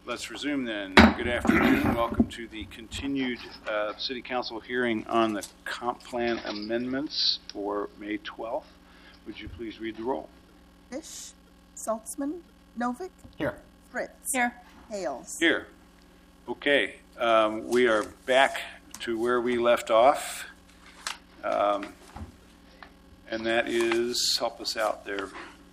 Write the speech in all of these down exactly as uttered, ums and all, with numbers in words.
Let's resume then. Good afternoon. Welcome to the continued uh, City Council hearing on the comp plan amendments for May twelfth. Would you please read the roll? Fish, Saltzman, Novick. Here. Fritz. Here. Hales. Here. Okay. Um, we are back to where we left off. Um, and that is, help us out there,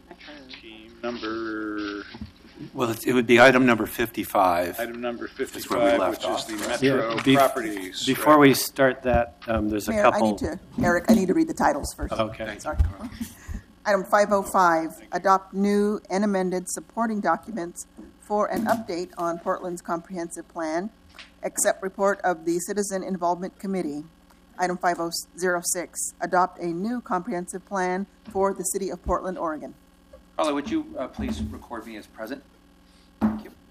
team number... Well, it would be item number fifty-five. Item number where we fifty-five, left which off. is the Metro Yeah, be- Properties. Before right? we start that, um, there's a Mayor, couple. I need to, Eric, I need to read the titles first. Okay. Sorry. Item five oh five, adopt new and amended supporting documents for an update on Portland's comprehensive plan, accept report of the Citizen Involvement Committee. Item five oh six, adopt a new comprehensive plan for the City of Portland, Oregon. Carla, would you uh, please record me as present? Thank you.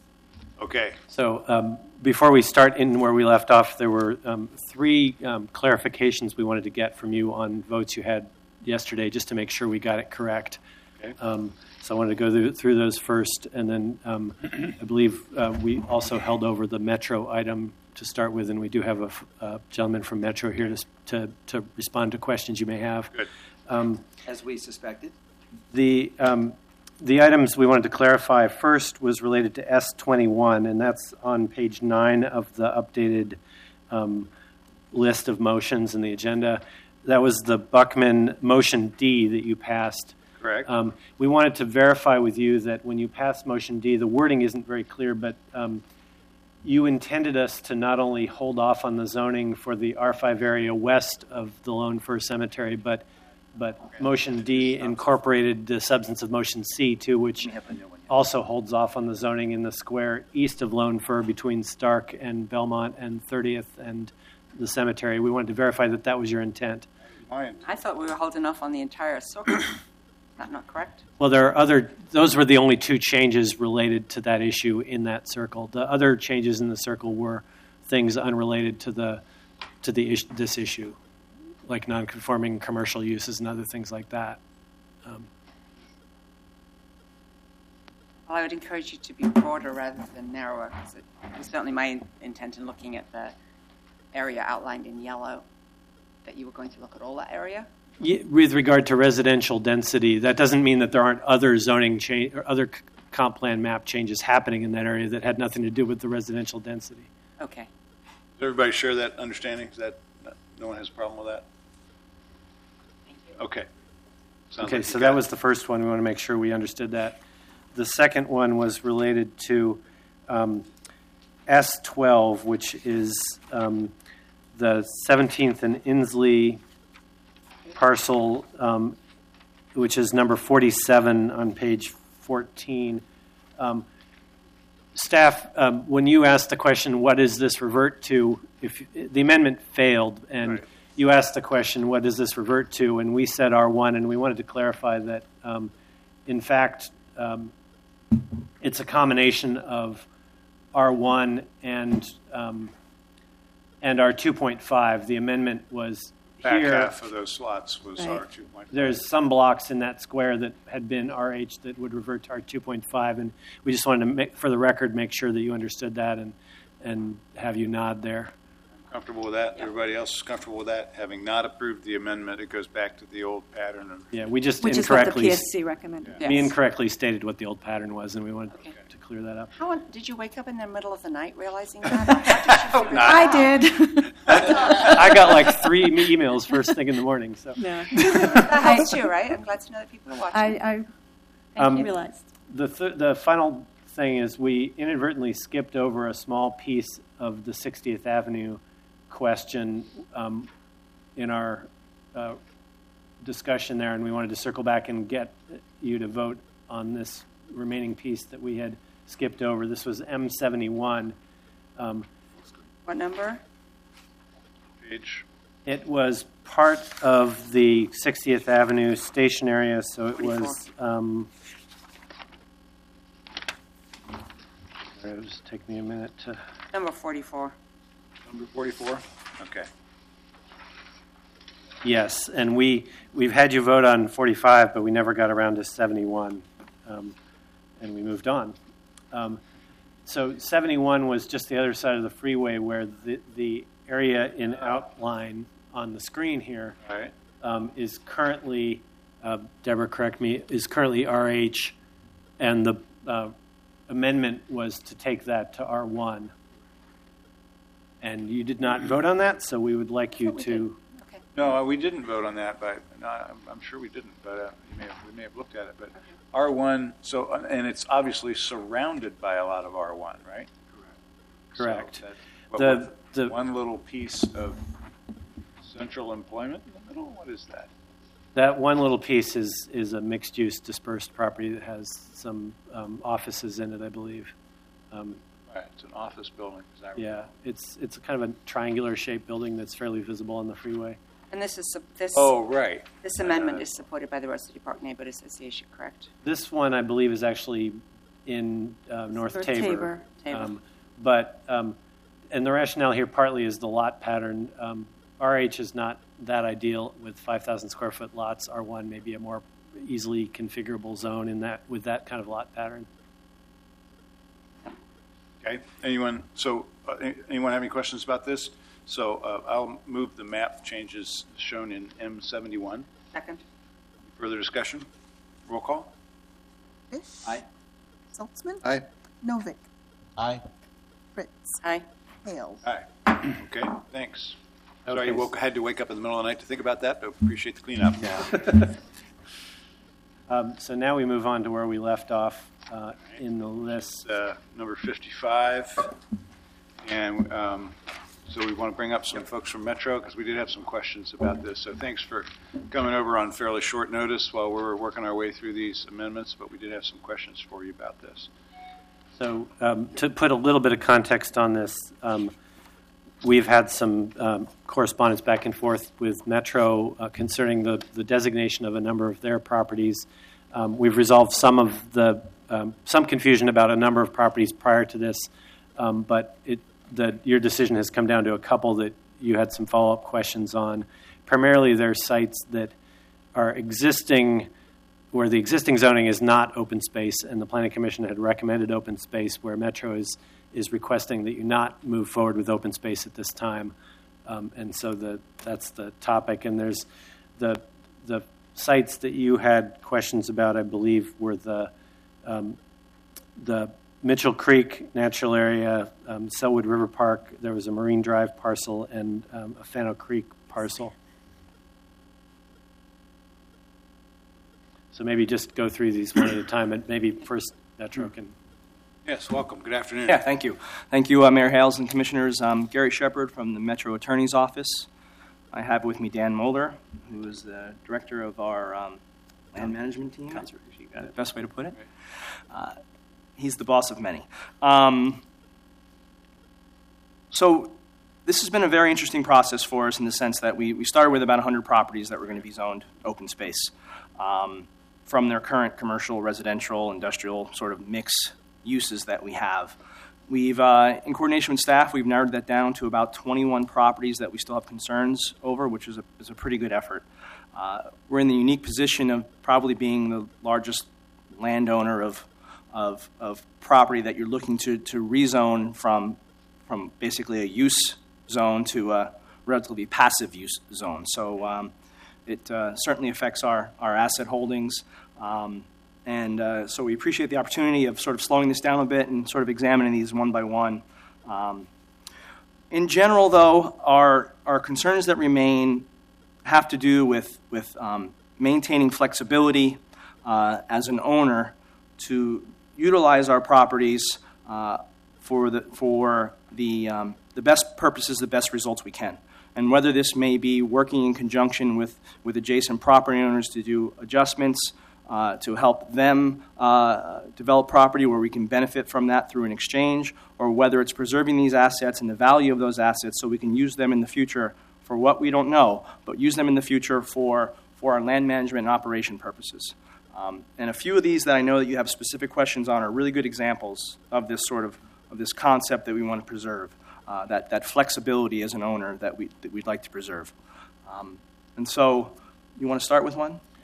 Okay. So um, before we start in where we left off, there were um, three um, clarifications we wanted to get from you on votes you had yesterday, just to make sure we got it correct. Okay. Um, so I wanted to go through, through those first, and then um, I believe uh, we also held over the Metro item to start with, and we do have a, f- a gentleman from Metro here to, s- to to respond to questions you may have. Good. Um, As we suspected. The um, the items we wanted to clarify first was related to S twenty-one, and that's on page nine of the updated um, list of motions in the agenda. That was the Buckman motion D that you passed. Correct. Um, we wanted to verify with you that when you passed motion D, the wording isn't very clear, but um, you intended us to not only hold off on the zoning for the R five area west of the Lone Fir Cemetery, but but motion D incorporated the substance of motion C too, which We have the new one. also holds off on the zoning in the square east of Lone Fir between Stark and Belmont and thirtieth and the cemetery. We wanted to verify that that was your intent. Mine. I thought we were holding off on the entire circle. Is that not correct? Well, there are other, those were the only two changes related to that issue in that circle. The other changes in the circle were things unrelated to the, to the is, this issue, like non-conforming commercial uses and other things like that. Um, Well, I would encourage you to be broader rather than narrower, because it was certainly my in- intent in looking at the area outlined in yellow, that you were going to look at all that area. Yeah, with regard to residential density, that doesn't mean that there aren't other zoning change or other c- comp plan map changes happening in that area that had nothing to do with the residential density. Okay. Does everybody share that understanding? Is that, no one has a problem with that? Thank you. Okay. Sounds Okay, like so you that got was it. the first one. We want to make sure we understood that. The second one was related to um, S twelve, which is um, the seventeenth and Inslee parcel, um, which is number forty-seven on page fourteen. Um, staff, um, when you asked the question, what does this revert to, if the amendment failed, and Right. you asked the question, what does this revert to, and we said R one, and we wanted to clarify that, um, in fact, um, it's a combination of R one and um, and R two point five. The amendment was Back here. half of those slots was Right. R two point five. There's some blocks in that square that had been R H that would revert to R two point five, and we just wanted to, make, for the record, make sure that you understood that and and have you nod there. Comfortable with that? Yeah. Everybody else is comfortable with that? Having not approved the amendment, it goes back to the old pattern of, Yeah, we just Which is what the incorrectly P S C recommended. Yeah. we Yes. incorrectly stated what the old pattern was, and we wanted Okay. to clear that up. How did you wake up in the middle of the night realizing that? Or how did you figure I that did. I got like three e- emails first thing in the morning. So No. out? That helps too, right? I'm glad to know that people are watching. I, I Thank Um, you. realized. the th- the final thing is we inadvertently skipped over a small piece of the sixtieth Avenue question um, in our uh, discussion there, and we wanted to circle back and get you to vote on this remaining piece that we had skipped over. This was M seventy-one. Um, What number? page. it was part of the sixtieth Avenue station area, so it was. Um, it'll just take me a minute to. Number forty-four. Number forty-four? Okay. Yes, and we, we've had you vote on forty-five, but we never got around to seventy-one, um, and we moved on. Um, So seventy-one was just the other side of the freeway where the, the area in outline on the screen here All right. um, is currently, uh, Deborah, correct me, is currently R H, and the uh, amendment was to take that to R one. And you did not vote on that, so we would like you we to. Okay. No, we didn't vote on that, but no, I'm, I'm sure we didn't. But uh, you may have, we may have looked at it. But R one, so and it's obviously surrounded by a lot of R one, right? Correct. So that, but The- with the- one little piece of central employment in the middle. What is that? That one little piece is, is a mixed-use dispersed property that has some um, offices in it, I believe. Um, Right, it's an office building. Is that right? yeah, it's it's kind of a triangular-shaped building that's fairly visible on the freeway. And this is, sup- this, Oh, right. this amendment is supported by the Rose City Park Neighborhood Association, correct? This one, I believe, is actually in uh, North North Tabor. Tabor. Tabor. Um, but, um, and the rationale here partly is the lot pattern. Um, R H is not that ideal with five thousand square foot lots. R one may be a more easily configurable zone in that with that kind of lot pattern. Okay. Anyone? So, uh, any- anyone have any questions about this? So, uh, I'll move the map changes shown in M seventy-one. Second? Further discussion? Roll call. Fish. Aye. Saltzman. Aye. Novick. Aye. Fritz. Aye. Hales. Aye. Okay. Thanks. Sorry, Okay. you woke, had to wake up in the middle of the night to think about that, but appreciate the cleanup. Yeah. um, so now we move on to where we left off uh, in the list. Uh, number fifty-five, and um, so we want to bring up some folks from Metro because we did have some questions about this. So thanks for coming over on fairly short notice while we're working our way through these amendments, but we did have some questions for you about this. So um, to put a little bit of context on this, um, we've had some um, correspondence back and forth with Metro uh, concerning the, the designation of a number of their properties. Um, we've resolved some of the um, some confusion about a number of properties prior to this, um, but it, the, your decision has come down to a couple that you had some follow-up questions on. Primarily, they're sites that are existing, where the existing zoning is not open space, and the Planning Commission had recommended open space, where Metro is is requesting that you not move forward with open space at this time. Um, and so the, that's the topic. And there's the the sites that you had questions about, I believe, were the um, the Mitchell Creek Natural Area, um, Selwood River Park. There was a Marine Drive parcel and um, a Fano Creek parcel. So maybe just go through these one at a time, and maybe first Metro can. Yes, welcome. Good afternoon. Yeah, thank you. Thank you, uh, Mayor Hales and Commissioners. I'm Gary Shepard from the Metro Attorney's Office. I have with me Dan Mulder, who is the director of our um, land management team. Conservation, you got it. Best way to put it. Uh, he's the boss of many. Um, so this has been a very interesting process for us in the sense that we, we started with about one hundred properties that were going to be zoned open space um, from their current commercial, residential, industrial sort of mix uses that we have. We've, uh, in coordination with staff, we've narrowed that down to about twenty-one properties that we still have concerns over, which is a, is a pretty good effort. Uh, we're in the unique position of probably being the largest landowner of, of, of property that you're looking to, to rezone from, from basically a use zone to a relatively passive use zone. So um, it uh, certainly affects our, our asset holdings. Um, And uh, so we appreciate the opportunity of sort of slowing this down a bit and sort of examining these one by one. Um, in general, though, our, our concerns that remain have to do with, with um, maintaining flexibility uh, as an owner to utilize our properties uh, for the, for the, um, the best purposes, the best results we can. And whether this may be working in conjunction with, with adjacent property owners to do adjustments, Uh, to help them uh, develop property where we can benefit from that through an exchange, or whether it's preserving these assets and the value of those assets so we can use them in the future for what we don't know, but use them in the future for, for our land management and operation purposes. Um, and a few of these that I know that you have specific questions on are really good examples of this sort of, of this concept that we want to preserve, uh, that, that flexibility as an owner that, we, that we'd like to preserve. Um, and so you want to start with one, Eric?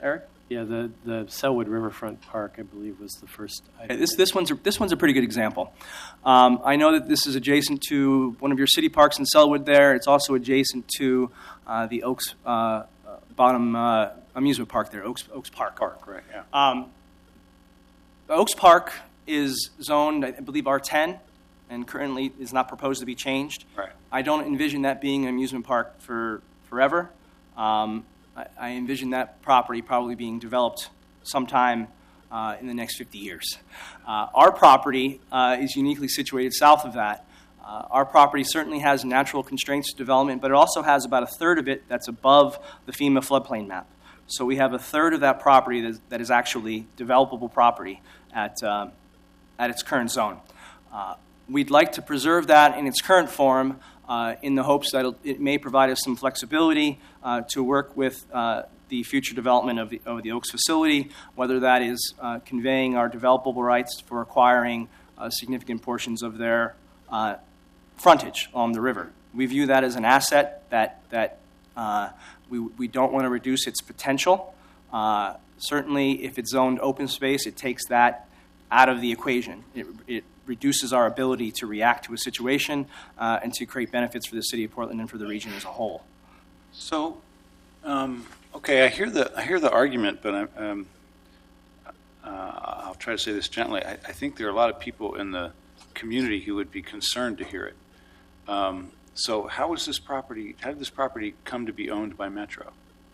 Yeah, the, the Selwood Riverfront Park, I believe, was the first item. Okay, this, this, one's a, this one's a pretty good example. Um, I know that this is adjacent to one of your city parks in Selwood there. It's also adjacent to uh, the Oaks uh, Bottom uh, amusement park there, Oaks, Oaks Park. Park, right, yeah. Um, Oaks Park is zoned, I believe, R ten, and currently is not proposed to be changed. Right. I don't envision that being an amusement park for forever. Um, I, I envision that property probably being developed sometime uh, in the next fifty years. Uh, our property uh, is uniquely situated south of that. Uh, our property certainly has natural constraints to development, but it also has about a third of it that's above the FEMA floodplain map. So we have a third of that property that is, that is actually developable property at, uh, at its current zone. Uh, we'd like to preserve that in its current form uh, in the hopes that it'll, it may provide us some flexibility uh, to work with uh, the future development of the, of the Oaks facility, whether that is uh, conveying our developable rights for acquiring uh, significant portions of their uh, frontage on the river. We view that as an asset that, that uh, we, we don't want to reduce its potential. Uh, certainly, if it's zoned open space, it takes that out of the equation. It, it reduces our ability to react to a situation uh, and to create benefits for the city of Portland and for the region as a whole. So, um, okay, I hear the I hear the argument, but I'm, um, uh, I'll try to say this gently. I, I think there are a lot of people in the community who would be concerned to hear it. Um, so, how is this property? How did this property come to be owned by Metro?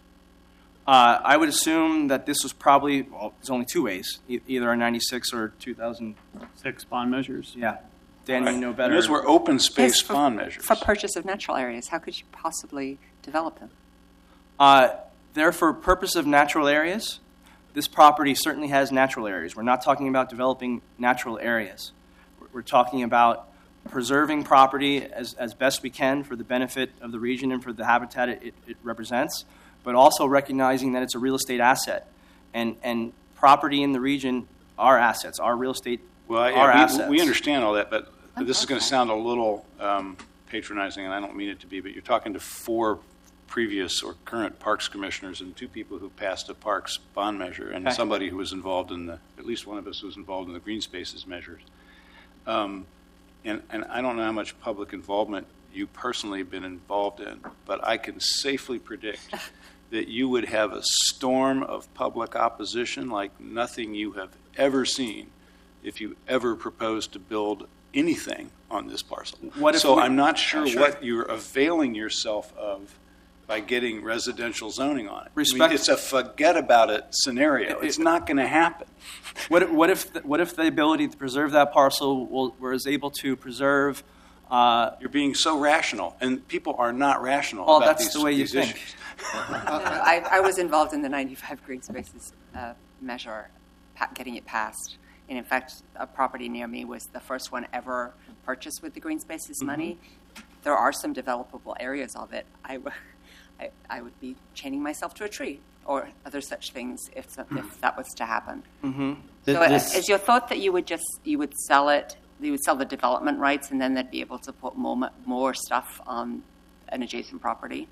Uh, I would assume that this was probably, well, there's only two ways, e- either a ninety-six or two thousand Six bond measures. Yeah. Dan, you know And better. those were open space Yes, for- bond measures. For purchase of natural areas, how could you possibly develop them? Uh, they're for purpose of natural areas. This property certainly has natural areas. We're not talking about developing natural areas. We're, we're talking about preserving property as, as best we can for the benefit of the region and for the habitat it, it, it represents, but also recognizing that it's a real estate asset. And, and property in the region are assets, are real estate Well, are yeah, we, assets. we understand all that, but this is going Okay. to sound a little um, patronizing, and I don't mean it to be, but you're talking to four previous or current parks commissioners and two people who passed a parks bond measure and Okay. somebody who was involved in the, at least one of us was involved in the green spaces measures. Um, and, and I don't know how much public involvement you personally have been involved in, but I can safely predict that you would have a storm of public opposition like nothing you have ever seen if you ever proposed to build anything on this parcel. What if so we- I'm not sure, Oh, sure. what you're availing yourself of by getting residential zoning on it. I mean, Respect- it's a forget about it scenario. It- It's not going to happen. What, if- what if the, what if the ability to preserve that parcel will, was able to preserve? Uh, You're being so rational, and people are not rational Well, about that's these, the way you these think. issues. No, no, I, I was involved in the ninety-five green spaces uh, measure, pa- getting it passed. And in fact, a property near me was the first one ever purchased with the green spaces money. There are some developable areas of it. I, w- I, I would be chaining myself to a tree or other such things if, so- if that was to happen. mhm. Th- So uh, this- is your thought that you would just, you would sell it, you would sell the development rights and then they'd be able to put more, mo- more stuff on an adjacent property?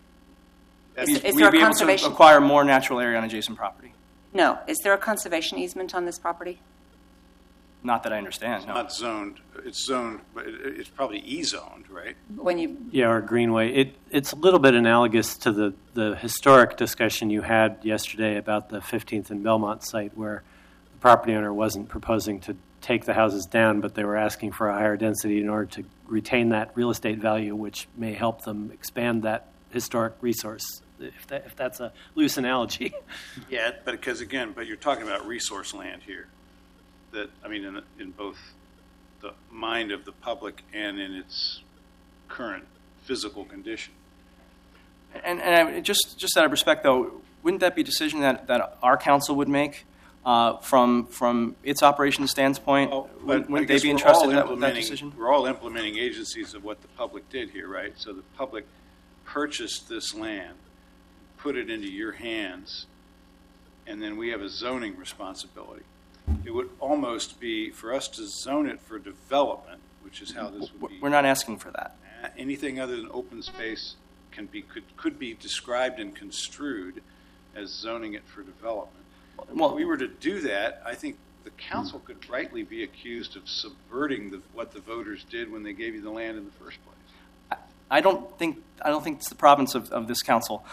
Is, We'd- is we'd there a be able to conservation? acquire more natural area on adjacent property. No. Is there a conservation easement on this property? Not that I understand. It's No. not zoned. It's zoned, but it, it's probably E-zoned, right? When you, Yeah, or Greenway. It, it's a little bit analogous to the, the historic discussion you had yesterday about the fifteenth and Belmont site where the property owner wasn't proposing to take the houses down, but they were asking for a higher density in order to retain that real estate value, which may help them expand that historic resource, if, that, if that's a loose analogy. Yeah, but because again, but you're talking about resource land here. That I mean, in, in both the mind of the public and in its current physical condition. And, and I, just just out of respect, though, wouldn't that be a decision that, that our council would make uh, from from its operations standpoint? Well, wouldn't but wouldn't I they guess be we're interested all in that, with that implementing- decision? We're all implementing agencies of what the public did here, right? So the public purchased this land, put it into your hands, and then we have a zoning responsibility. It would almost be for us to zone it for development, which is how this would be. We're not asking for that. Anything other than open space can be could could be described and construed as zoning it for development. Well- If we were to do that, I think the council could rightly be accused of subverting the, what the voters did when they gave you the land in the first place. I don't think I don't think it's the province of, of this council.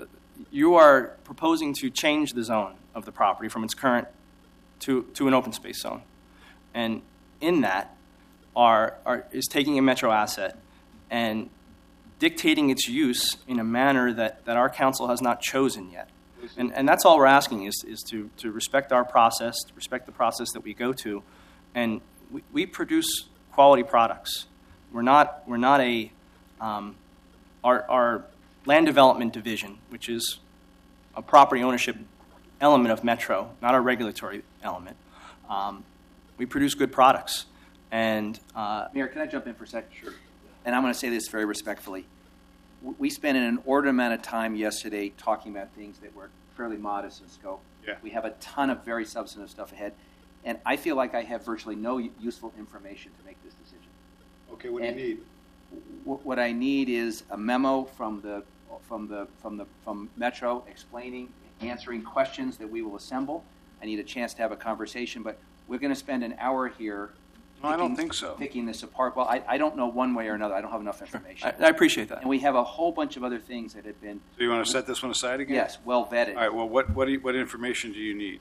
You are proposing to change the zone of the property from its current to, to an open space zone. And in that are, are is taking a metro asset and dictating its use in a manner that, that our council has not chosen yet. And, and that's all we're asking is, is to, to respect our process, to respect the process that we go to. And we, we produce quality products. We're not, we're not a, um, our, our land development division, which is a property ownership element of Metro, not a regulatory element. Um, we produce good products. And uh, Mayor, can I jump in for a second? Sure. And I'm going to say this very respectfully. W- We spent an inordinate amount of time yesterday talking about things that were fairly modest in scope. Yeah. We have a ton of very substantive stuff ahead. And I feel like I have virtually no u- useful information to make this decision. Okay, what do you And- need? W- What I need is a memo from the, from the, from the, from Metro explaining, answering questions that we will assemble. I need a chance to have a conversation, but we're going to spend an hour here. No, I don't picking- think so. Picking this apart. Well, I, I don't know one way or another. I don't have enough information. I, I appreciate that. And we have a whole bunch of other things that have been, So you want to set this one aside again? yes, well vetted. All right, well, what, what, do you, what information do you need?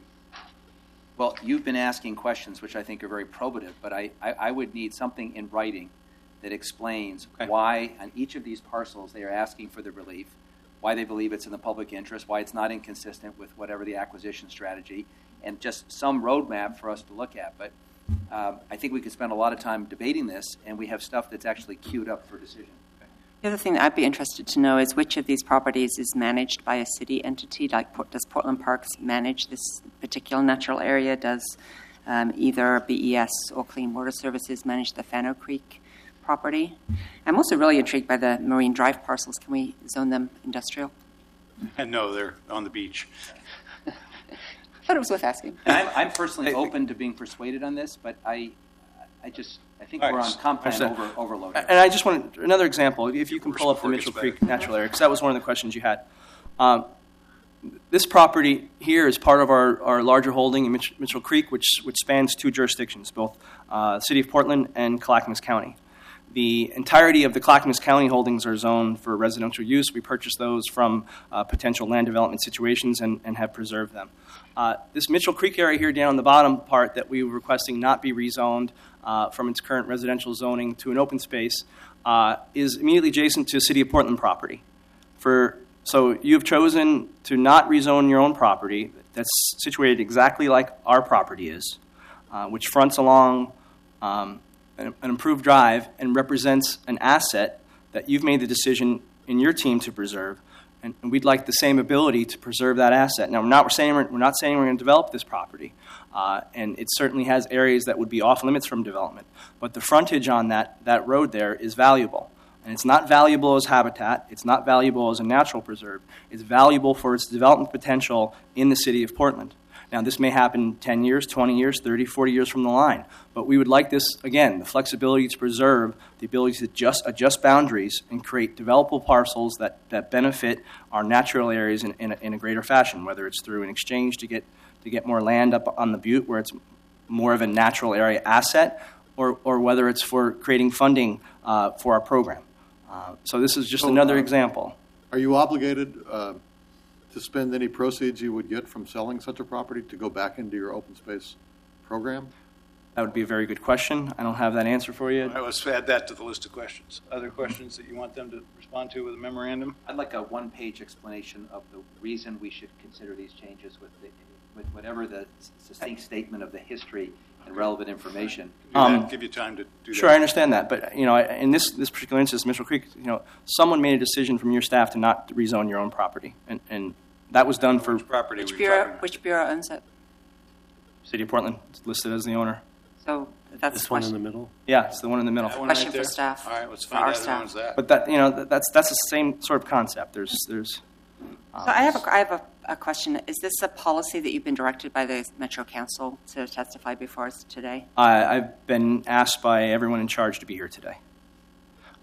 Well, you've been asking questions which I think are very probative, but I, I, I would need something in writing that explains Okay. why on each of these parcels they are asking for the relief, why they believe it's in the public interest, why it's not inconsistent with whatever the acquisition strategy, and just some roadmap for us to look at. But um, I think we could spend a lot of time debating this, and we have stuff that's actually queued up for decision. The other thing that I'd be interested to know is which of these properties is managed by a city entity, like Port- does Portland Parks manage this particular natural area? Does um, either B E S or Clean Water Services manage the Fano Creek property? I'm also really intrigued by the Marine Drive parcels. Can we zone them industrial? And no, they're on the beach. I thought it was worth asking. And I'm, I'm personally open to being persuaded on this, but I, I just, I think All right, we're on comp plan understood. over, overload. here. And I just want another example. If you can Worse pull up the before it gets Mitchell better. Creek natural area, because that was one of the questions you had. Um, this property here is part of our, our larger holding in Mitch, Mitchell Creek, which which spans two jurisdictions, both uh, the City of Portland and Clackamas County. The entirety of the Clackamas County holdings are zoned for residential use. We purchased those from uh, potential land development situations and, and have preserved them. Uh, this Mitchell Creek area here down on the bottom part that we were requesting not be rezoned uh, from its current residential zoning to an open space uh, is immediately adjacent to City of Portland property. For So you've chosen to not rezone your own property that's situated exactly like our property is, uh, which fronts along um, an, an improved drive and represents an asset that you've made the decision in your team to preserve, and, and we'd like the same ability to preserve that asset. Now, we're not we're saying we're, we're not saying we're going to develop this property, uh, and it certainly has areas that would be off limits from development. But the frontage on that that road there is valuable, and it's not valuable as habitat. It's not valuable as a natural preserve. It's valuable for its development potential in the city of Portland. Now, this may happen ten years, twenty years, thirty, forty years from the line. But we would like this, again, the flexibility to preserve, the ability to just adjust boundaries and create developable parcels that, that benefit our natural areas in, in, a, in a greater fashion, whether it's through an exchange to get to get more land up on the butte where it's more of a natural area asset, or, or whether it's for creating funding uh, for our program. Uh, so this is just So, another uh, example. Are you obligated uh, to spend any proceeds you would get from selling such a property to go back into your open space program? That would be a very good question. I don't have that answer for you. All right, let's add that to the list of questions. Other questions that you want them to respond to with a memorandum? I'd like a one-page explanation of the reason we should consider these changes with the, with whatever the succinct statement of the history and relevant information. Do Um, that, give you time to do that. Sure, I understand that, but you know, I- in this this particular instance, Mitchell Creek, you know, someone made a decision from your staff to not rezone your own property, and and that was done for Which property Which were you talking bureau, about? which bureau owns it? City of Portland, it's listed as the owner. So that's This the one in question. the middle? Yeah, it's the one in the middle. That one Question right for there? staff. All right, let's For find our out who staff. owns that. But that you know, that- that's that's the same sort of concept. There's there's. So I have a, I have a, a question. Is this a policy that you've been directed by the Metro Council to testify before us today? I, I've been asked by everyone in charge to be here today.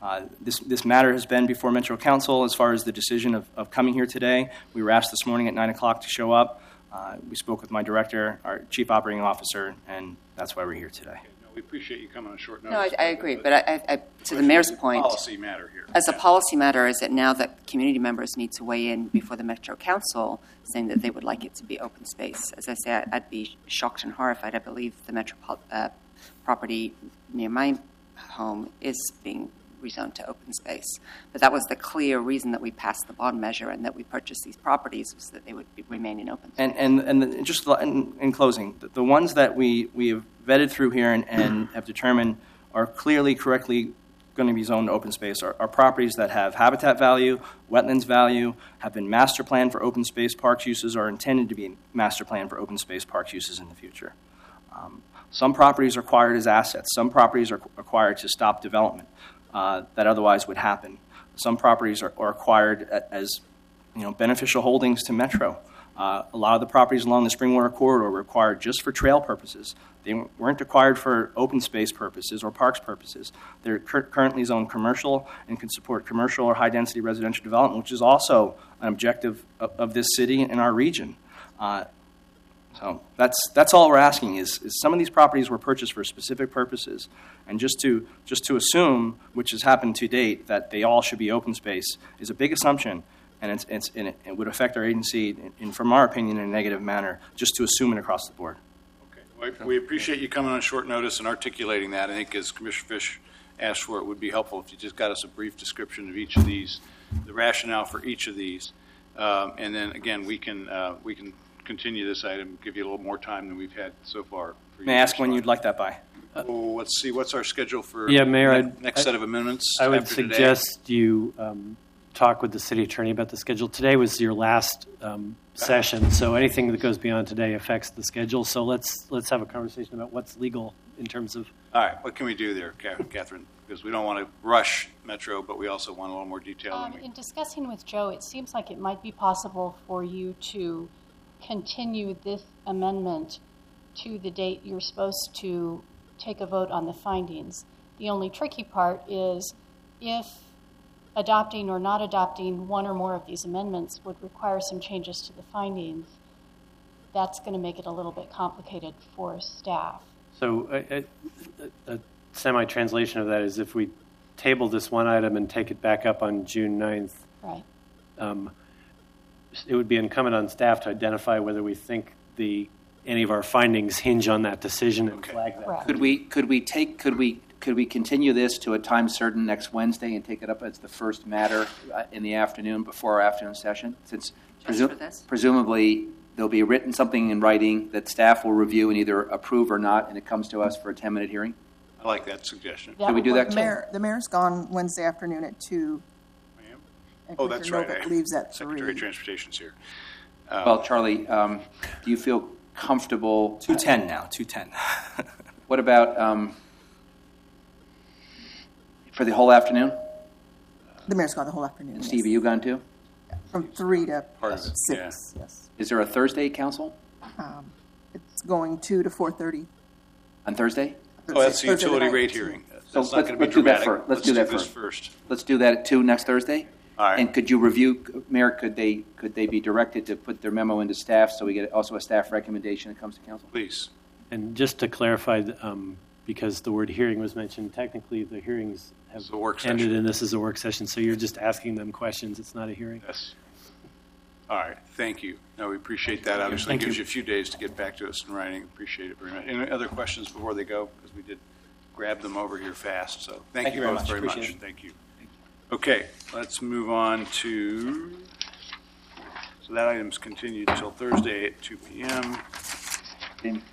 Uh, this, this matter has been before Metro Council as far as the decision of, of coming here today. We were asked this morning at nine o'clock to show up. Uh, we spoke with my director, our chief operating officer, and that's why we're here today. No, we appreciate you coming on short No, notice. I, I agree, but I, I, I, to the mayor's point, Policy matter here. as a policy matter, is it now that community members need to weigh in before the Metro Council, saying that they would like it to be open space? As I say, I'd, I'd be shocked and horrified. I believe the Metro uh, property near my home is being rezoned to open space. But that was the clear reason that we passed the bond measure and that we purchased these properties, was that they would be, remain in open space. And and and the, just in, in closing, the, the ones that we, we have vetted through here and, and have determined are clearly, correctly going to be zoned to open space are, are properties that have habitat value, wetlands value, have been master planned for open space parks uses, or intended to be master planned for open space parks uses in the future. Um, some properties are acquired as assets. Some properties are acquired to stop development uh, that otherwise would happen. Some properties are, are acquired as, you know, beneficial holdings to Metro. Uh, a lot of the properties along the Springwater Corridor were acquired just for trail purposes. They weren't acquired for open space purposes or parks purposes. They're cur- currently zoned commercial and can support commercial or high-density residential development, which is also an objective of, of this city and our region. Uh, so that's that's all we're asking is, is some of these properties were purchased for specific purposes, and just to just to assume, which has happened to date, that they all should be open space is a big assumption. And, it's, it's, and it, it would affect our agency, in, in, from our opinion, in a negative manner, just to assume it across the board. Okay. Well, we appreciate you coming on short notice and articulating that. I think as Commissioner Fish asked for, it would be helpful if you just got us a brief description of each of these, the rationale for each of these. Um, and then, again, we can uh, we can continue this item, give you a little more time than we've had so far. For May I ask when you'd like that by? Oh, let's see. What's our schedule for Yeah, Mayor, ne- I'd- next I- set of amendments? I would after today? suggest you um, talk with the city attorney about the schedule. Today was your last um, session, so anything that goes beyond today affects the schedule. So let's let's have a conversation about what's legal in terms of. All right. What can we do there, Ca- Catherine? Because we don't want to rush Metro, but we also want a little more detail. Um, than we... in discussing with Joe, it seems like it might be possible for you to continue this amendment to the date you're supposed to take a vote on the findings. The only tricky part is if adopting or not adopting one or more of these amendments would require some changes to the findings. That's going to make it a little bit complicated for staff. So a, a, a semi-translation of that is if we table this one item and take it back up on June ninth, Right. um, it would be incumbent on staff to identify whether we think the any of our findings hinge on that decision and Okay. flag that. Correct. Could we, could we take, could we, could we continue this to a time certain next Wednesday and take it up as the first matter uh, in the afternoon before our afternoon session? Since Just presu- for this? presumably there'll be written something in writing that staff will review and either approve or not, and it comes to us for a ten-minute hearing? I like that suggestion. That Can we would do work that The too? mayor, the mayor's gone Wednesday afternoon at two. Ma'am? and Oh, that's Commissioner right. Novick leaves at Secretary of three. Transportation's here. Um, Well, Charlie, um, do you feel comfortable? two ten now, two ten. What about um, for the whole afternoon? The mayor's gone the whole afternoon. Steve, are yes. you gone too? From three to Part of it, six, yes. Is there a Thursday council Um, It's going two to four thirty. on Thursday? Oh, that's the Thursday utility night. rate hearing. So That's not let's- going to be let's do that dramatic. first. Let's do that this first. first. Let's do that at two next Thursday. All right. And could you review, Mayor, could they, could they be directed to put their memo into staff so we get also a staff recommendation that comes to council? Please. And just to clarify, um, because the word hearing was mentioned, technically the hearings have It's a work ended session. and this is a work session, so you're just asking them questions. It's not a hearing. Yes. All right. Thank you. No, we appreciate that. Obviously, it Thank gives you. you a few days to get back to us in writing. Appreciate it very much. Any other questions before they go? Because we did grab them over here fast. So thank, Thank you you very both much. very much. Appreciate it. Thank you. Okay, let's move on to. So that item's continued until Thursday at two p.m. Tim?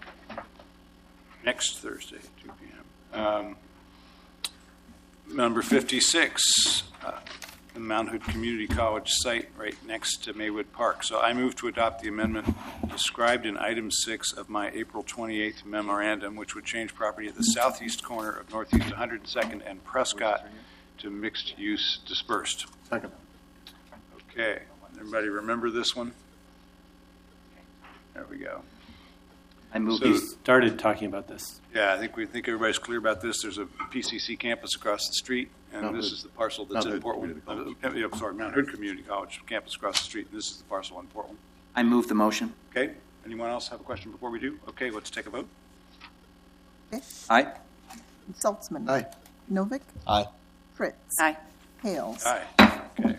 Next Thursday at two p.m. Um, number fifty-six, uh, the Mount Hood Community College site right next to Maywood Park. So I move to adopt the amendment described in item six of my April twenty-eighth memorandum, which would change property at the southeast corner of Northeast one hundred second and Prescott to mixed-use dispersed. Second. Okay, everybody remember this one? There we go. I move So- We these. started talking about this. Yeah, I think we think everybody's clear about this. There's a P C C campus across the street, and Mount this Hood. is the parcel that's Mount in Hood Portland. Community Uh, yeah, sorry, Mount Hood Community College campus across the street, and this is the parcel in Portland. I move the motion. Okay, anyone else have a question before we do? Okay, let's take a vote. Fish. Aye. Saltzman. Aye. Novick. Aye. Fritz. Aye. Hales. Aye. Okay.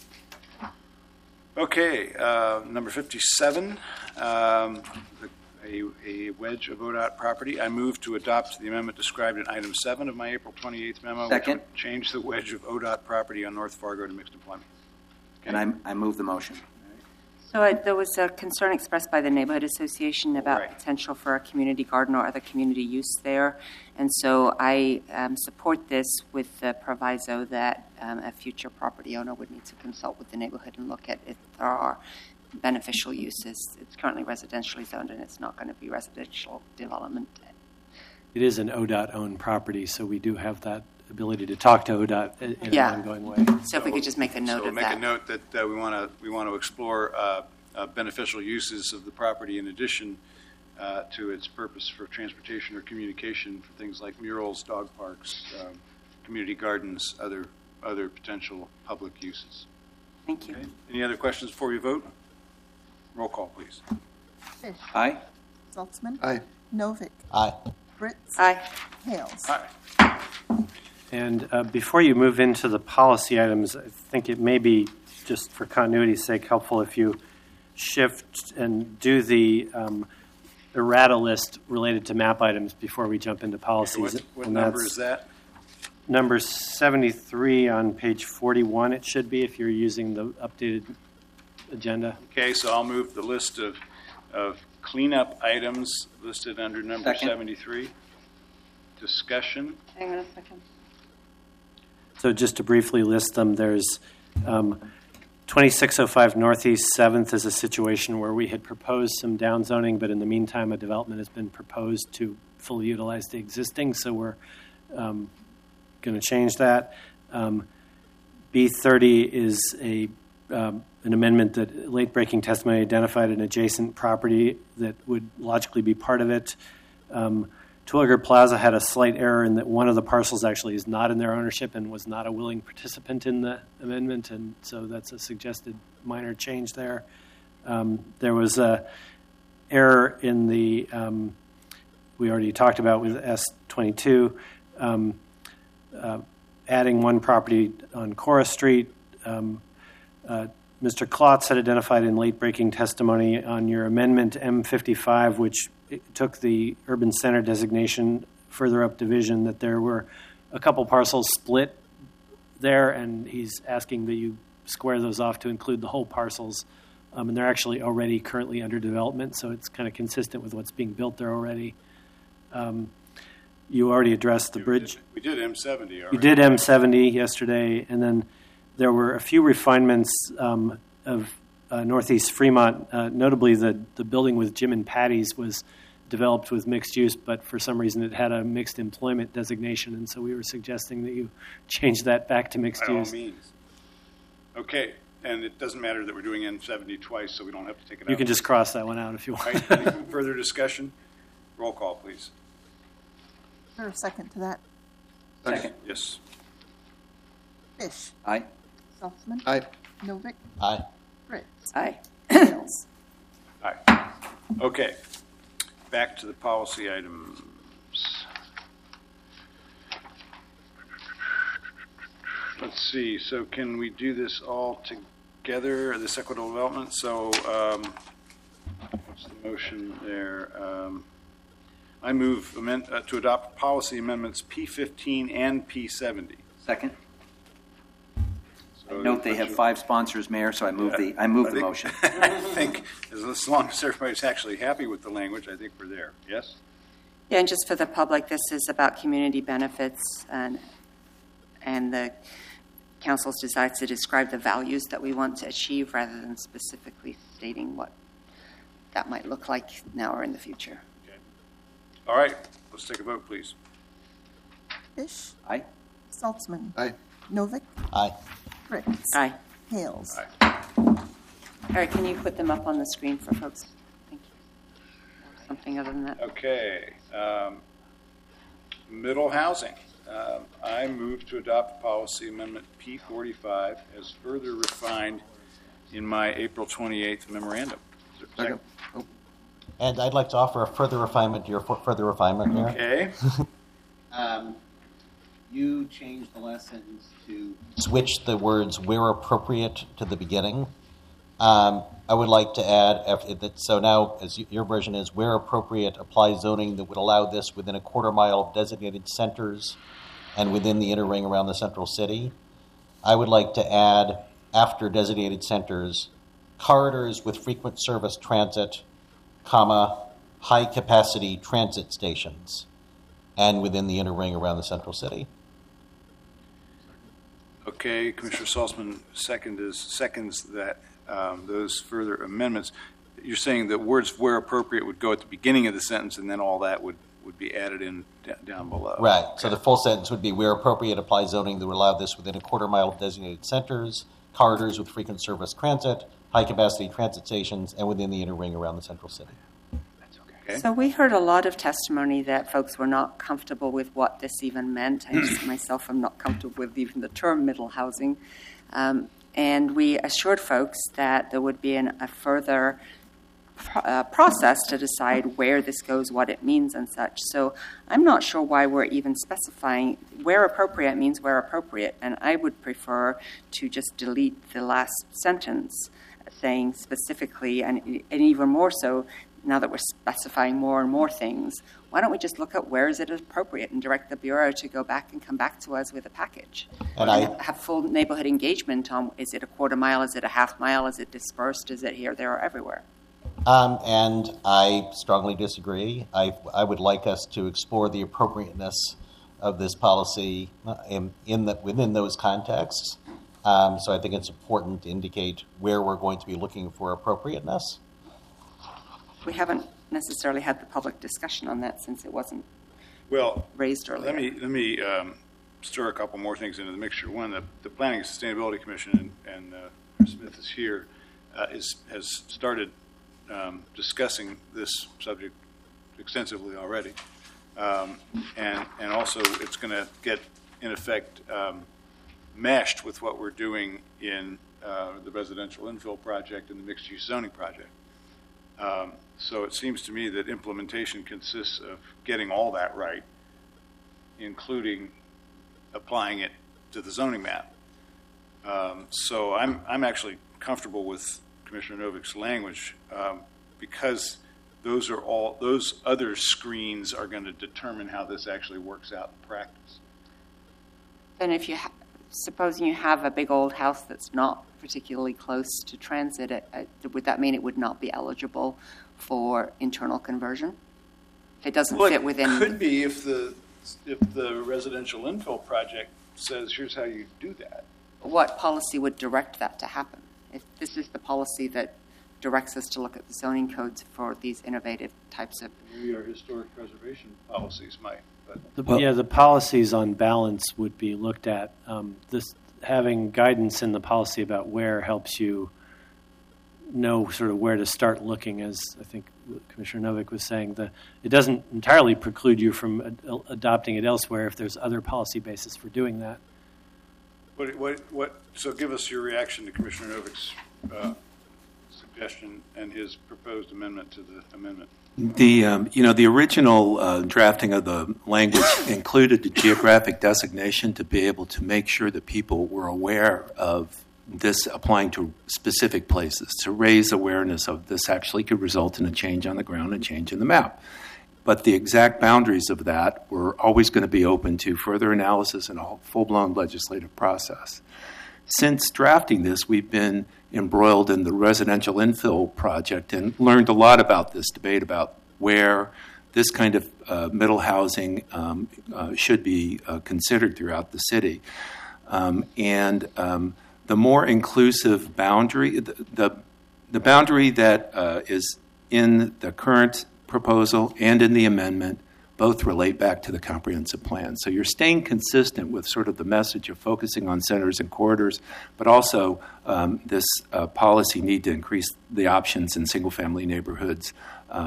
Okay, uh, number fifty-seven, um, a, a wedge of O D O T property. I move to adopt the amendment described in item seven of my April twenty-eighth memo. Second. Which would change the wedge of O D O T property on North Fargo to mixed employment. And I, I move the motion. So I, there was a concern expressed by the neighborhood association about Right. potential for a community garden or other community use there. And so I um, support this with the proviso that um, a future property owner would need to consult with the neighborhood and look at if there are beneficial uses. It's currently residentially zoned, and it's not going to be residential development. It is an O D O T-owned property, so we do have that ability to talk to O D O T in in Yeah. an ongoing way. So if we could just make a note So of make that. a note that uh, we want to, we want to explore uh, uh, beneficial uses of the property in addition uh, to its purpose for transportation or communication for things like murals, dog parks, um, community gardens, other, other potential public uses. Thank you. Okay. Any other questions before we vote? Roll call, please. Fish. Aye. Saltzman. Aye. Novick. Aye. Fritz. Aye. Hales. Aye. And uh, before you move into the policy items, I think it may be, just for continuity's sake, helpful if you shift and do the um, errata list related to map items before we jump into policies. What, what And number that's is that? Number seventy-three on page forty-one, it should be, if you're using the updated agenda. Okay, so I'll move the list of, of cleanup items listed under number Second. seventy-three. Discussion. Hang on a second. So just to briefly list them, there's um, twenty-six oh five Northeast seventh is a situation where we had proposed some downzoning, but in the meantime, a development has been proposed to fully utilize the existing, so we're um, going to change that. Um, B thirty is a um, an amendment that late-breaking testimony identified an adjacent property that would logically be part of it. Um, Terwilliger Plaza had a slight error in that one of the parcels actually is not in their ownership and was not a willing participant in the amendment, and so that's a suggested minor change there. Um, there was a error in the, um, we already talked about with S twenty-two, um, uh, adding one property on Cora Street. Um, uh, Mister Klotz had identified in late-breaking testimony on your amendment M fifty-five, which it took the urban center designation further up division, that there were a couple parcels split there, and he's asking that you square those off to include the whole parcels. Um, and they're actually already currently under development, so it's kind of consistent with what's being built there already. Um, you already addressed the bridge. We did M seventy already. You did M seventy yesterday, and then there were a few refinements um, of uh, Northeast Fremont. Uh, notably, the, the building with Jim and Patty's was developed with mixed use, but for some reason it had a mixed employment designation, and so we were suggesting that you change that back to mixed By all use. means. Okay, and it doesn't matter that we're doing M seventy twice, so we don't have to take it out. You can just cross that one out if you want. Right, any further discussion? Roll call, please. Is there a second to that? Second. Yes. Fish. Aye. Saltzman. Aye. Novick. Aye. Fritz. Aye. Hales. Aye. Okay. Back to the policy items. Let's see, so can we do this all together, this equitable development? So, um, what's the motion there? Um, I move amend, uh, to adopt policy amendments P fifteen and P seventy. Second. So Note they have five sponsors, Mayor, so I move the, I move I the think- motion. I think, as as long as everybody's actually happy with the language, I think we're there. Yes? Yeah, and just for the public, this is about community benefits, and and the council's desire to describe the values that we want to achieve rather than specifically stating what that might look like now or in the future. Okay. All right, let's take a vote, please. Fish. Aye. Saltzman. Aye. Novick. Aye. Fritz. Aye. Hales. Aye. Eric, can you put them up on the screen for folks? Thank you. something other than that. Okay. Um, middle housing. Um, I move to adopt policy amendment P forty-five as further refined in my April twenty-eighth memorandum. Is there a second? Oh, And I'd like to offer a further refinement to your fu- further refinement here. Okay. Um, you changed the last sentence to switch the words "where appropriate" to the beginning. Um, I would like to add, after that, so now, as you, your version is, "where appropriate, apply zoning that would allow this within a quarter mile of designated centers and within the inner ring around the central city." I would like to add, after designated centers, corridors with frequent service transit, comma, high-capacity transit stations, and within the inner ring around the central city. Okay, Commissioner Salzman second is, seconds that um, those further amendments. You're saying that words "where appropriate" would go at the beginning of the sentence, and then all that would, would be added in d- down below. Right. So the full sentence would be, "where appropriate, apply zoning that would allow this within a quarter mile of designated centers, corridors with frequent service transit, high-capacity transit stations, and within the inner ring around the central city." Okay. So we heard a lot of testimony that folks were not comfortable with what this even meant. I just myself am not comfortable with even the term middle housing. Um, and we assured folks that there would be an, a further pro- uh, process to decide where this goes, what it means, and such. So I'm not sure why we're even specifying where appropriate means where appropriate. And I would prefer to just delete the last sentence saying specifically, and, and even more so, now that we're specifying more and more things, why don't we just look at where is it appropriate and direct the Bureau to go back and come back to us with a package? And and I- have full neighborhood engagement on, is it a quarter mile, is it a half mile, is it dispersed, is it here, there, or everywhere? Um, and I strongly disagree. I, I would like us to explore the appropriateness of this policy in, in the, within those contexts. Um, so I think it's important to indicate where we're going to be looking for appropriateness. We haven't necessarily had the public discussion on that since it wasn't Well, raised earlier. let me let me um, stir a couple more things into the mixture. One, the, the Planning and Sustainability Commission, and, and uh, Chris Smith is here, uh, is has started um, discussing this subject extensively already, um, and and also it's going to get in effect um, meshed with what we're doing in uh, the residential infill project and the mixed-use zoning project. Um, so it seems to me that implementation consists of getting all that right, including applying it to the zoning map. Um, so I'm I'm actually comfortable with Commissioner Novik's language um, because those are all those other screens are going to determine how this actually works out in practice. And if you ha- supposing you have a big old house that's not particularly close to transit, it, uh, would that mean it would not be eligible for internal conversion? It doesn't Well, fit it within. could be if the if the residential infill project says here's how you do that. What policy would direct that to happen? If this is the policy that directs us to look at the zoning codes for these innovative types of. Maybe our historic preservation policies might, but The, Well- yeah, the policies on balance would be looked at. Um, this having guidance in the policy about where helps you know sort of where to start looking, as I think Commissioner Novik was saying. The, it doesn't entirely preclude you from ad- adopting it elsewhere if there's other policy basis for doing that. what what what? So give us your reaction to Commissioner Novik's uh, suggestion and his proposed amendment to the amendment. The um, you know the original uh, drafting of the language included the geographic designation to be able to make sure that people were aware of this applying to specific places, to raise awareness of this actually could result in a change on the ground, a change in the map. But the exact boundaries of that were always going to be open to further analysis and a full-blown legislative process. Since drafting this, we've been embroiled in the residential infill project and learned a lot about this debate about where this kind of uh, middle housing um, uh, should be uh, considered throughout the city. Um, and um, the more inclusive boundary, the, the, the boundary that uh, is in the current proposal and in the amendment both relate back to the comprehensive plan. So you're staying consistent with sort of the message of focusing on centers and corridors, but also um, this uh, policy need to increase the options in single-family neighborhoods um,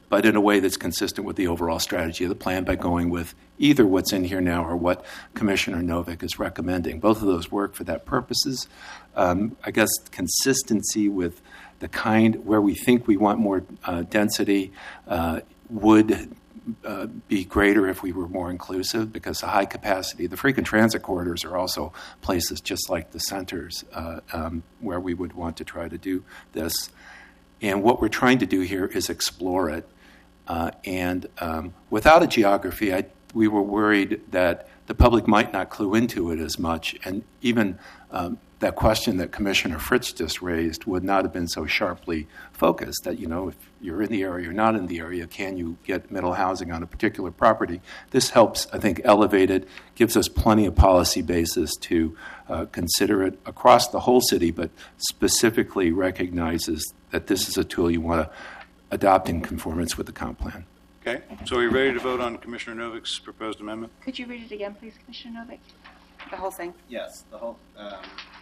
but in a way that's consistent with the overall strategy of the plan by going with either what's in here now or what Commissioner Novick is recommending. Both of those work for that purposes. Um, I guess consistency with the kind where we think we want more uh, density uh, would uh, be greater if we were more inclusive, because the high capacity, the frequent transit corridors are also places just like the centers uh, um, where we would want to try to do this. And what we're trying to do here is explore it. Uh, and um, without a geography, I, we were worried that the public might not clue into it as much. And even um, that question that Commissioner Fritz just raised would not have been so sharply focused that, you know, if you're in the area or not in the area, can you get middle housing on a particular property? This helps, I think, elevate it, gives us plenty of policy basis to uh, consider it across the whole city, but specifically recognizes that this is a tool you want to adopt in conformance with the comp plan. Okay, so are you ready to vote on Commissioner Novick's proposed amendment? Could you read it again, please, Commissioner Novick? The whole thing? Yes, the whole, um,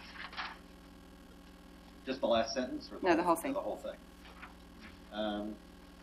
just the last sentence? Or No, the whole thing. The whole thing. Um,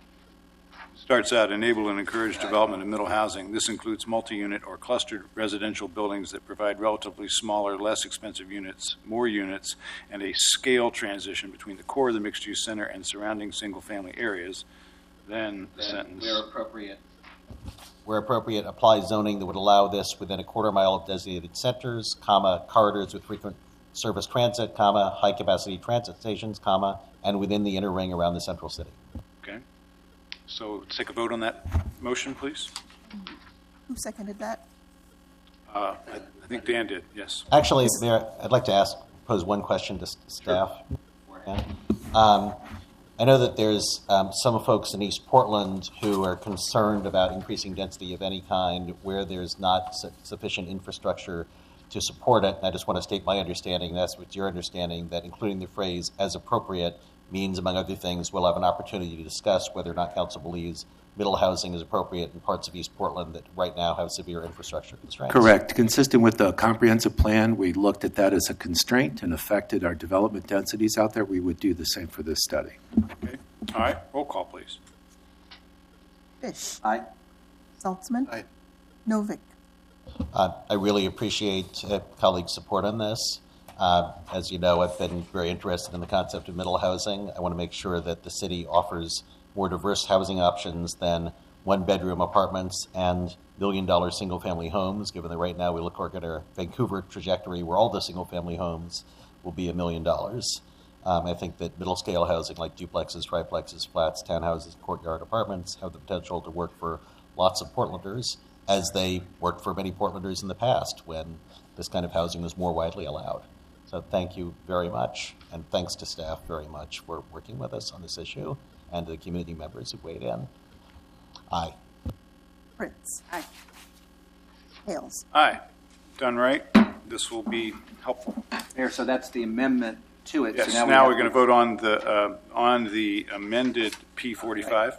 Starts out, enable and encourage development of middle housing. This includes multi-unit or clustered residential buildings that provide relatively smaller, less expensive units, more units, and a scale transition between the core of the mixed-use center and surrounding single-family areas. Then the sentence. Where appropriate. Where appropriate, apply zoning that would allow this within a quarter mile of designated centers, comma, corridors with frequent service transit, comma, high-capacity transit stations, comma, and within the inner ring around the central city. Okay. So let's take a vote on that motion, please. Who seconded that? Uh, I, I think Dan did, yes. Actually, Mayor, I'd like to ask, pose one question to staff. Sure. Um, I know that there's um, some folks in East Portland who are concerned about increasing density of any kind where there's not su- sufficient infrastructure to support it. And I just want to state my understanding, that's what your understanding, that including the phrase as appropriate means, among other things, we'll have an opportunity to discuss whether or not council believes middle housing is appropriate in parts of East Portland that right now have severe infrastructure constraints. Correct. Consistent with the comprehensive plan, we looked at that as a constraint and affected our development densities out there. We would do the same for this study. Okay. All right. Roll call, please. Fish. Aye. Saltzman. Aye. Novick. Uh, I really appreciate uh, colleagues' support on this. Uh, as you know, I've been very interested in the concept of middle housing. I want to make sure that the city offers more diverse housing options than one-bedroom apartments and million-dollar single-family homes, given that right now we look at our Vancouver trajectory where all the single-family homes will be a million dollars. Um, I think that middle-scale housing like duplexes, triplexes, flats, townhouses, courtyard apartments have the potential to work for lots of Portlanders, as they worked for many Portlanders in the past when this kind of housing was more widely allowed. So thank you very much, and thanks to staff very much for working with us on this issue, and to the community members who weighed in. Aye. Fritz. Aye. Hales. Aye. Done right. This will be helpful. Mayor, so that's the amendment to it. Yes. So now, now we we're going to vote on the uh, on the amended P forty-five.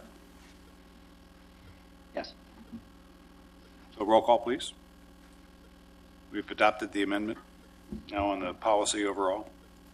Yes. So roll call, please. We've adopted the amendment. Now on the policy overall.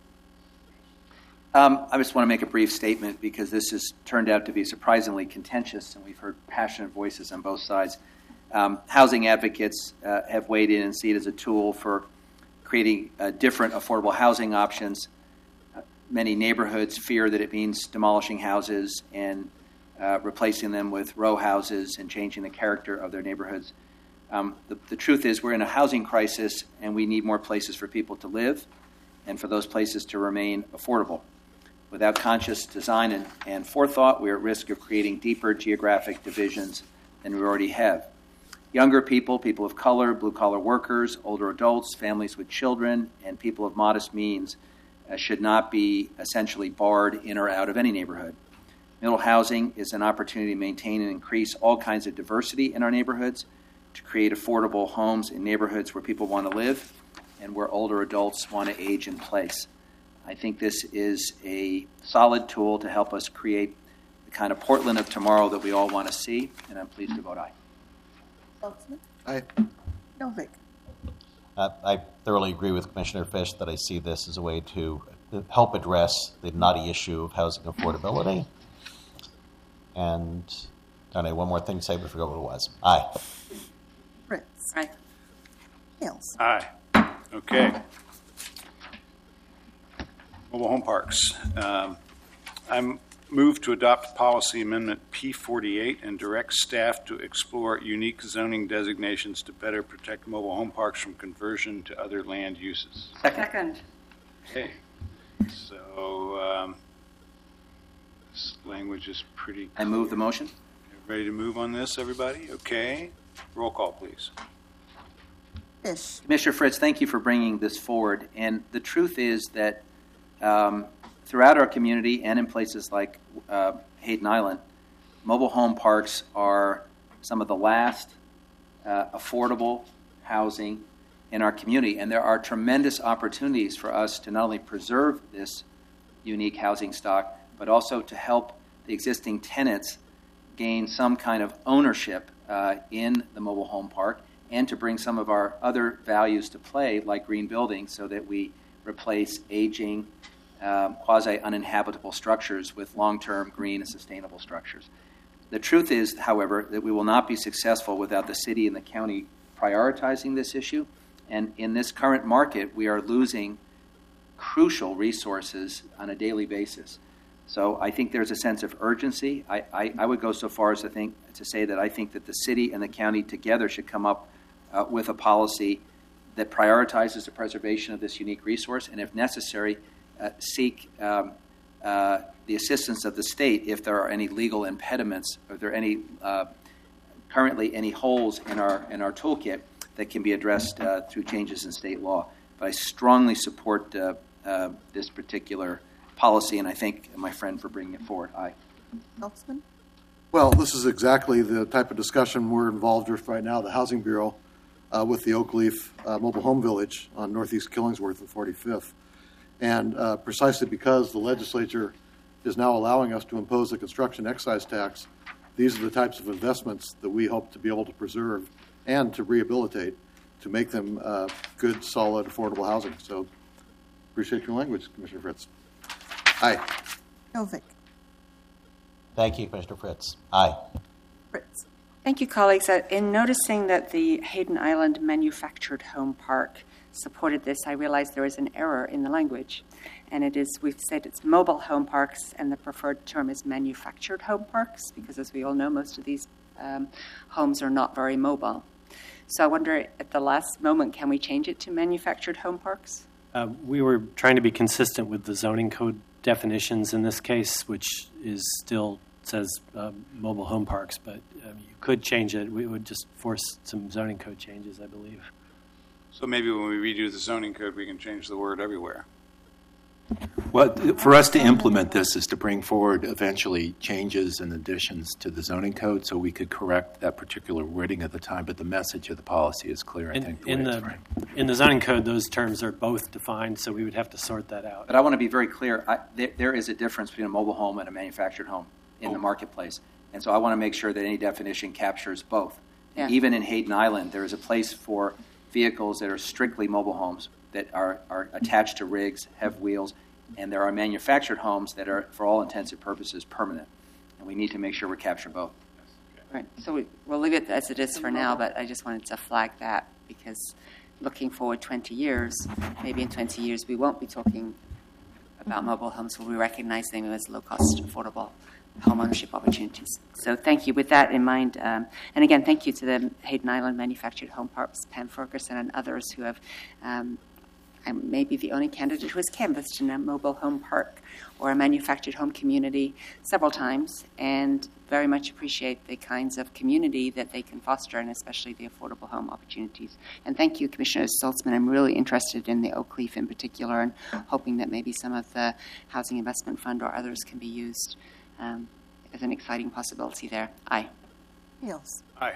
Um, I just want to make a brief statement because this has turned out to be surprisingly contentious, and we've heard passionate voices on both sides. Um, housing advocates uh, have weighed in and see it as a tool for creating uh, different affordable housing options. Uh, many neighborhoods fear that it means demolishing houses and uh, replacing them with row houses and changing the character of their neighborhoods. Um, the, the truth is we're in a housing crisis, and we need more places for people to live and for those places to remain affordable. Without conscious design and, and forethought, we are at risk of creating deeper geographic divisions than we already have. Younger people, people of color, blue-collar workers, older adults, families with children, and people of modest means uh, should not be essentially barred in or out of any neighborhood. Middle housing is an opportunity to maintain and increase all kinds of diversity in our neighborhoods, to create affordable homes in neighborhoods where people want to live and where older adults want to age in place. I think this is a solid tool to help us create the kind of Portland of tomorrow that we all want to see, and I'm pleased to vote aye. Saltzman. Aye. Novick. Uh, I thoroughly agree with Commissioner Fish that I see this as a way to help address the knotty issue of housing affordability. And, I know, one more thing to say, but I forgot what it was. Aye. Fritz. Aye. Hales. Aye. Okay. Mobile home parks. Um, I'm moved to adopt policy amendment P forty-eight and direct staff to explore unique zoning designations to better protect mobile home parks from conversion to other land uses. Second. Okay. So um, this language is pretty. I move the motion. Ready to move on this, everybody? Okay. Roll call, please. Fish. Commissioner Fritz, thank you for bringing this forward. And the truth is that um, throughout our community and in places like uh, Hayden Island, mobile home parks are some of the last uh, affordable housing in our community. And there are tremendous opportunities for us to not only preserve this unique housing stock, but also to help the existing tenants gain some kind of ownership uh, in the mobile home park, and to bring some of our other values to play, like green buildings, so that we replace aging, um, quasi-uninhabitable structures with long-term green and sustainable structures. The truth is, however, that we will not be successful without the city and the county prioritizing this issue. And in this current market, we are losing crucial resources on a daily basis. So I think there's a sense of urgency. I, I, I would go so far as to think to say that I think that the city and the county together should come up uh, with a policy that prioritizes the preservation of this unique resource, and if necessary, uh, seek um, uh, the assistance of the state if there are any legal impediments, or if there are any uh, currently any holes in our in our toolkit that can be addressed uh, through changes in state law. But I strongly support uh, uh, this particular policy, and I thank my friend for bringing it forward. Aye. Saltzman. Well, this is exactly the type of discussion we're involved with right now, the Housing Bureau, uh, with the Oak Leaf uh, Mobile Home Village on Northeast Killingsworth and forty-fifth. And uh, precisely because the legislature is now allowing us to impose a construction excise tax, these are the types of investments that we hope to be able to preserve and to rehabilitate to make them uh, good, solid, affordable housing. So appreciate your language, Commissioner Fritz. Aye. Novick. Thank you, Commissioner Fritz. Aye. Fritz. Thank you, colleagues. Uh, In noticing that the Hayden Island Manufactured Home Park supported this, I realized there is an error in the language. And it is, we've said it's mobile home parks, and the preferred term is manufactured home parks, because as we all know, most of these um, homes are not very mobile. So I wonder, at the last moment, can we change it to manufactured home parks? Uh, we were trying to be consistent with the zoning code definitions in this case, which is still says uh, mobile home parks, but uh, you could change it. We would just force some zoning code changes, I believe. So maybe when we redo the zoning code, we can change the word everywhere. Well, for us to implement this is to bring forward eventually changes and additions to the zoning code so we could correct that particular wording at the time, but the message of the policy is clear, I In, think. The in, way the, it's framed. in the zoning code, those terms are both defined, so we would have to sort that out. But I want to be very clear. I, there, there is a difference between a mobile home and a manufactured home in the marketplace. And so I want to make sure that any definition captures both. Yeah. Even in Hayden Island, there is a place for vehicles that are strictly mobile homes that are, are attached to rigs, have wheels, and there are manufactured homes that are, for all intents and purposes, permanent. And we need to make sure we capture both. Right. So we, we'll leave it as it is for now, but I just wanted to flag that, because looking forward twenty years, maybe in twenty years we won't be talking about mobile homes. We'll be recognizing them as low-cost, affordable home ownership opportunities. So thank you. With that in mind, um, and again, thank you to the Hayden Island Manufactured Home Parks, Pam Ferguson and others who have um, I may be the only candidate who has canvassed in a mobile home park or a manufactured home community several times, and very much appreciate the kinds of community that they can foster, and especially the affordable home opportunities. And thank you, Commissioner Saltzman. I'm really interested in the Oak Leaf in particular, and hoping that maybe some of the Housing Investment Fund or others can be used um, as an exciting possibility there. Aye. Hales. Aye.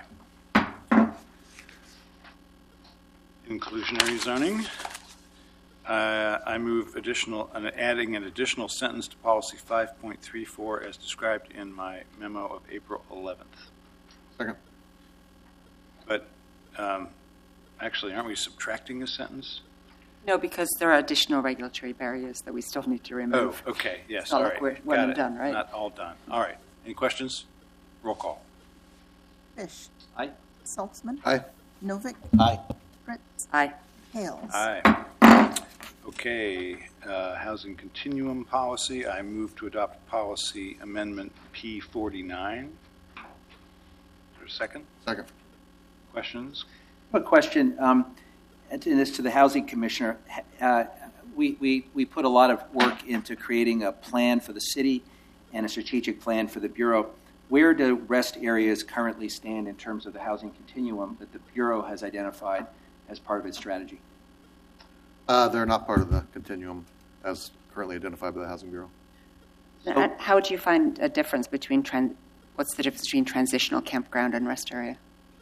Inclusionary zoning. Uh, I move additional, uh, adding an additional sentence to policy five point three four as described in my memo of April eleventh. Second. But um, actually, aren't we subtracting a sentence? No, because there are additional regulatory barriers that we still need to remove. Oh, okay. Yes. It's not all like right. we're one Got and it. done, right? Not all done. All right. Any questions? Roll call. Fish. Aye. Saltzman. Aye. Novick. Aye. Fritz. Aye. Hales. Aye. Okay, uh, housing continuum policy. I move to adopt policy amendment P forty-nine. Is there a second? Second. Questions? A question, um, and this to the Housing Commissioner. Uh, we, we, we put a lot of work into creating a plan for the city and a strategic plan for the Bureau. Where do rest areas currently stand in terms of the housing continuum that the Bureau has identified as part of its strategy? Uh, they're not part of the continuum as currently identified by the Housing Bureau. Now, how would you find a difference between, tran- what's the difference between transitional campground and rest area?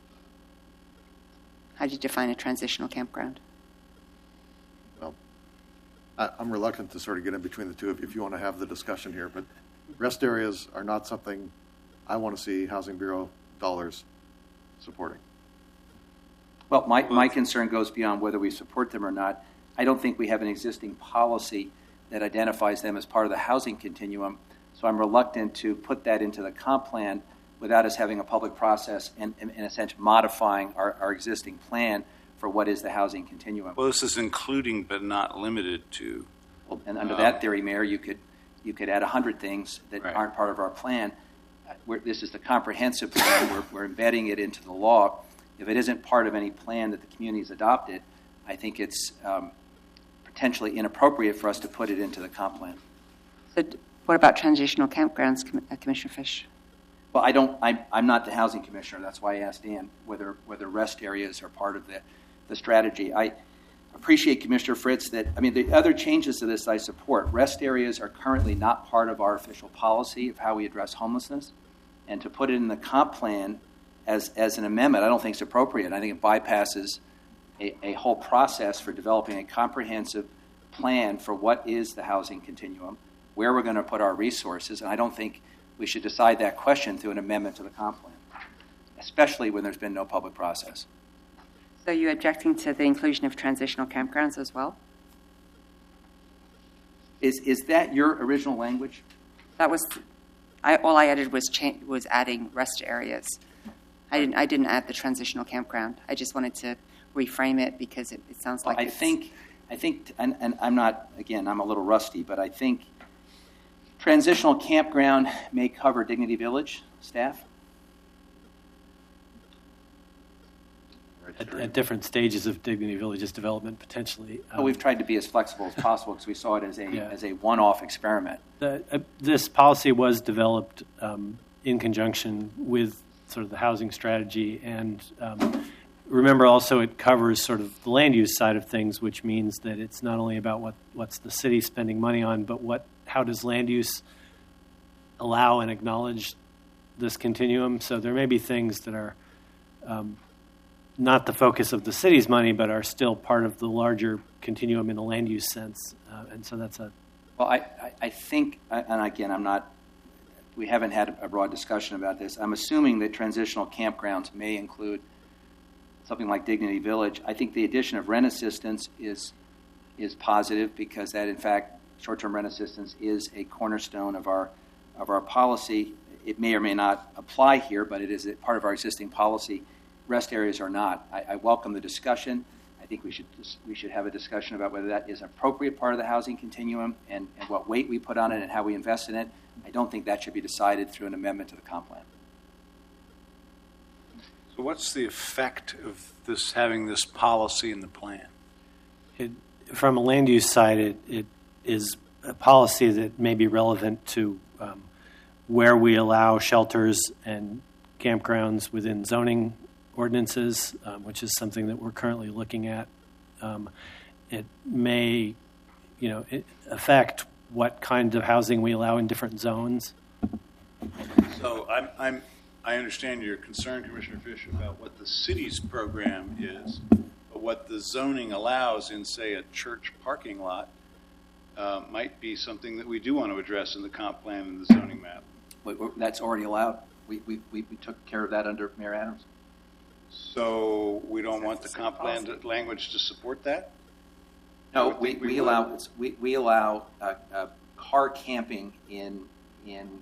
How do you define a transitional campground? Well, I, I'm reluctant to sort of get in between the two if, if you want to have the discussion here, but rest areas are not something I want to see Housing Bureau dollars supporting. Well, my, my concern goes beyond whether we support them or not. I don't think we have an existing policy that identifies them as part of the housing continuum, so I'm reluctant to put that into the comp plan without us having a public process and, in, in a sense, modifying our, our existing plan for what is the housing continuum. Well, this is including but not limited to. Well, and under um, that theory, Mayor, you could you could add a hundred things that Right. aren't part of our plan. Uh, We're, this is the comprehensive plan. we're, we're embedding it into the law. If it isn't part of any plan that the community has adopted, I think it's um, potentially inappropriate for us to put it into the comp plan. So d- what about transitional campgrounds, Com- uh, Commissioner Fish? Well, I don't. I'm, I'm not the housing commissioner. That's why I asked Dan whether whether rest areas are part of the the strategy. I appreciate Commissioner Fritz that. I mean, the other changes to this I support. Rest areas are currently not part of our official policy of how we address homelessness, and to put it in the comp plan as as an amendment, I don't think it's appropriate. I think it bypasses a, a whole process for developing a comprehensive plan for what is the housing continuum, where we're going to put our resources, and I don't think we should decide that question through an amendment to the comp plan, especially when there's been no public process. So you're objecting to the inclusion of transitional campgrounds as well? Is is that your original language? That was, I, all I added was cha- was adding rest areas. I didn't I didn't add the transitional campground. I just wanted to reframe it because it, it sounds like Well, I it's, think, I think, and, and I'm not, again, I'm a little rusty, but I think transitional campground may cover Dignity Village staff. At, at different stages of Dignity Village's development, potentially. But we've tried to be as flexible as possible because we saw it as a Yeah. as a one-off experiment. The, uh, this policy was developed um, in conjunction with sort of the housing strategy, and um, remember also it covers sort of the land use side of things, which means that it's not only about what, what's the city spending money on, but what how does land use allow and acknowledge this continuum. So there may be things that are um, not the focus of the city's money, but are still part of the larger continuum in a land use sense, uh, and so that's a Well, I, I, I think, and again, I'm not, we haven't had a broad discussion about this. I'm assuming that transitional campgrounds may include something like Dignity Village. I think the addition of rent assistance is is positive because that, in fact, short-term rent assistance is a cornerstone of our of our policy. It may or may not apply here, but it is a part of our existing policy. Rest areas are not. I, I welcome the discussion. I think we should we should have a discussion about whether that is an appropriate part of the housing continuum and, and what weight we put on it and how we invest in it. I don't think that should be decided through an amendment to the comp plan. So what's the effect of this having this policy in the plan? It, from a land use side, it, it is a policy that may be relevant to um, where we allow shelters and campgrounds within zoning ordinances, um, which is something that we're currently looking at. Um, it may, you know, it affect what kind of housing we allow in different zones. So I'm, I'm, I understand your concern, Commissioner Fish, about what the city's program is, but what the zoning allows in, say, a church parking lot uh, might be something that we do want to address in the comp plan and the zoning map. We- we- That's already allowed. We, we, we we took care of that under Mayor Adams. So we don't want the comp plan to- language to support that? I No, would we, think we we would. allow, it's- we, we allow uh, uh, car camping in, in,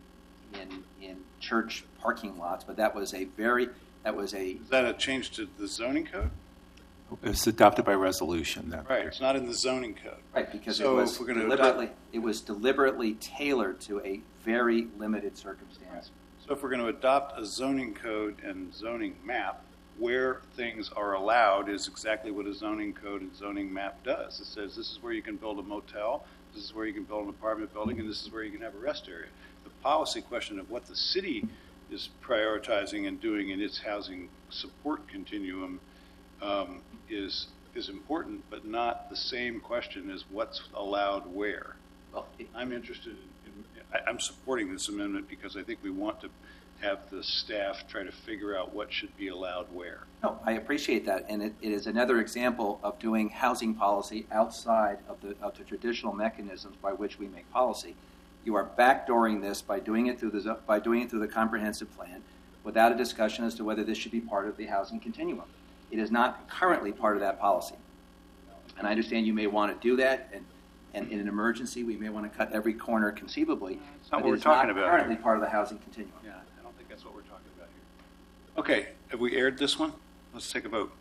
in, in church parking lots, but that was a very, that was a. Is that a change to the zoning code? It was adopted by resolution. That Right, it's not in the zoning code. Right, because So it was if we're gonna deliberately, adopt- it was deliberately tailored to a very limited circumstance. So if we're going to adopt a zoning code and zoning map, where things are allowed is exactly what a zoning code and zoning map does. It says this is where you can build a motel, this is where you can build an apartment building, and this is where you can have a rest area. The policy question of what the city is prioritizing and doing in its housing support continuum um, is is important, but not the same question as what's allowed where. Well, it- I'm interested in, in I, I'm supporting this amendment because I think we want to have the staff try to figure out what should be allowed where. No, I appreciate that, and it, it is another example of doing housing policy outside of the of the traditional mechanisms by which we make policy. You are backdooring this by doing it through the zo- by doing it through the comprehensive plan, without a discussion as to whether this should be part of the housing continuum. It is not currently part of that policy, and I understand you may want to do that, and, and in an emergency we may want to cut every corner conceivably. That's not but what it we're is talking not about Currently here. part of the housing continuum. Yeah, I don't think that's what we're talking about here. Okay, have we aired this one? Let's take a vote.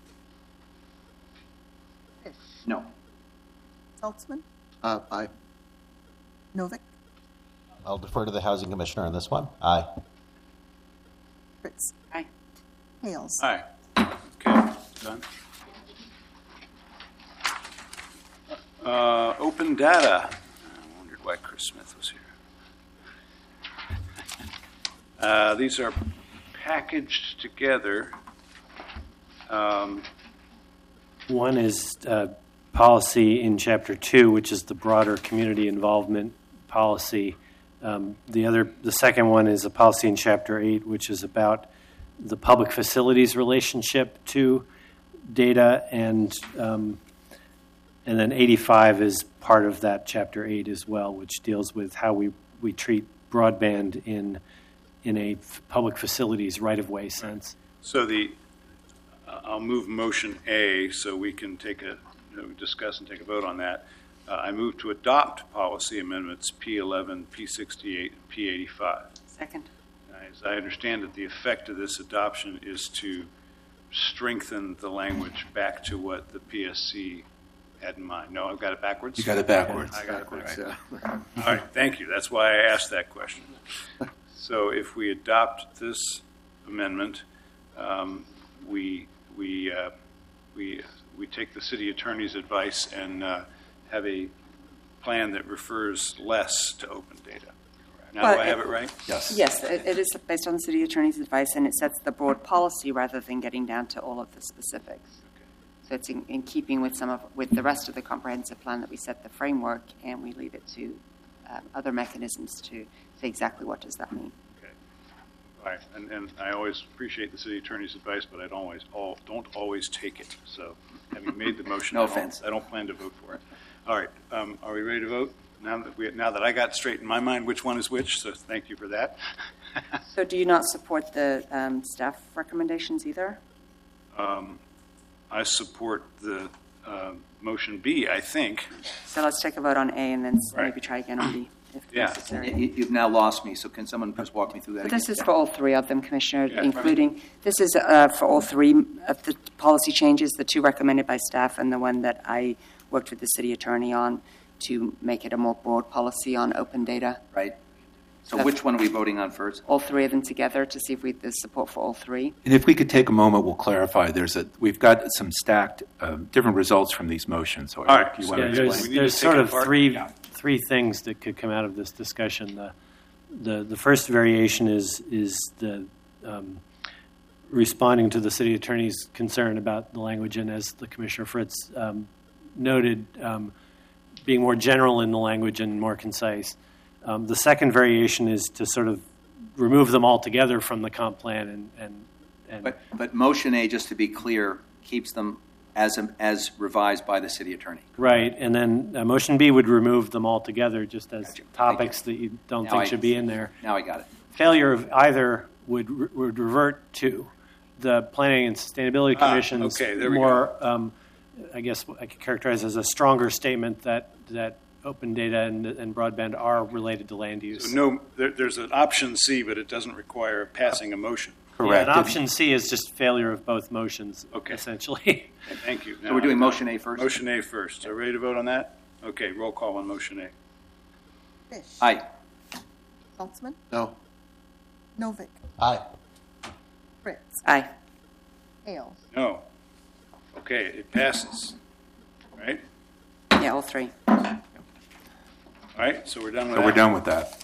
No. Saltzman, Uh, aye. Novick, I'll defer to the housing commissioner on this one. Aye. Fritz, Aye. Hales. Aye. Okay, done. Uh, open data. I wondered why Chris Smith was here. Uh, these are packaged together. Um, One is uh, policy in Chapter Two, which is the broader community involvement policy. Um, the other, the second one is a policy in Chapter Eight, which is about the public facilities relationship to data, and um, and then eighty-five is part of that Chapter Eight as well, which deals with how we, we treat broadband in in a f- public facilities right-of-way sense. So the, uh, I'll move motion A so we can take a, you know, discuss and take a vote on that. Uh, I move to adopt policy amendments P eleven, P sixty-eight, and P eighty-five. Second. As I understand it, the effect of this adoption is to strengthen the language back to what the P S C had in mind. No, I've got it backwards? You got it backwards. I got it Backwards, right. yeah. All right, thank you. That's why I asked that question. So if we adopt this amendment, um, we we uh, we we take the city attorney's advice and uh, have a plan that refers less to open data. Now, Well, do I have it- it right? Yes. Yes, it, it is based on the city attorney's advice, and it sets the broad policy rather than getting down to all of the specifics. So it's in, in keeping with some of with the rest of the comprehensive plan that we set the framework, and we leave it to um, other mechanisms to say exactly what does that mean. Okay. All right, and, and I always appreciate the city attorney's advice, but I don't always all, don't always take it. So, having made the motion, No I don't, offense. I don't plan to vote for it. All right, um, are we ready to vote? Now that we now that I got straight in my mind which one is which, so thank you for that. So do you not support the um, staff recommendations either? um, I support the uh, motion B. I think. So let's take a vote on A and then s- Right. maybe try again on B if Yeah. necessary. You- You've now lost me, so can someone just walk me through that But again? this is for all three of them, Commissioner, Yeah. including, this is uh, for all three of the policy changes, the two recommended by staff and the one that I worked with the city attorney on to make it a more broad policy on open data. Right? So which one are we voting on first? All three of them together to see if we, there's support for all three. And if we could take a moment, we'll clarify. There's a we've got some stacked uh, different results from these motions. So All right. you want Yeah, to there's explain? We need there's to sort take it of apart? three Yeah. three things that could come out of this discussion. The the the first variation is is the um, responding to the city attorney's concern about the language, and as the Commissioner Fritz um, noted, um, being more general in the language and more concise. Um, the second variation is to sort of remove them altogether from the comp plan and and, and But, but motion A, just to be clear, keeps them as, as revised by the city attorney. right, and then uh, motion B would remove them altogether just as Gotcha. Thank topics that you don't Now think I- should be in there. Now I got it. Failure of either would re- would revert to the Planning and Sustainability Ah, Commission's okay, there we more, um, I guess I could characterize as a stronger statement that that open data and, and broadband are related to land use. So no, there, there's an option C, but it doesn't require passing a motion. Yeah, and option C is just failure of both motions, Okay. essentially. Thank you. So we're doing motion A first? Motion A first. Are we ready to vote on that? Okay, roll call on motion A. Fish. Aye. Saltzman. No. Novick. Aye. Fritz. Aye. Hales. No. Okay, it passes. Right? Yeah, all three. All right, so we're done with So that. we're done with that.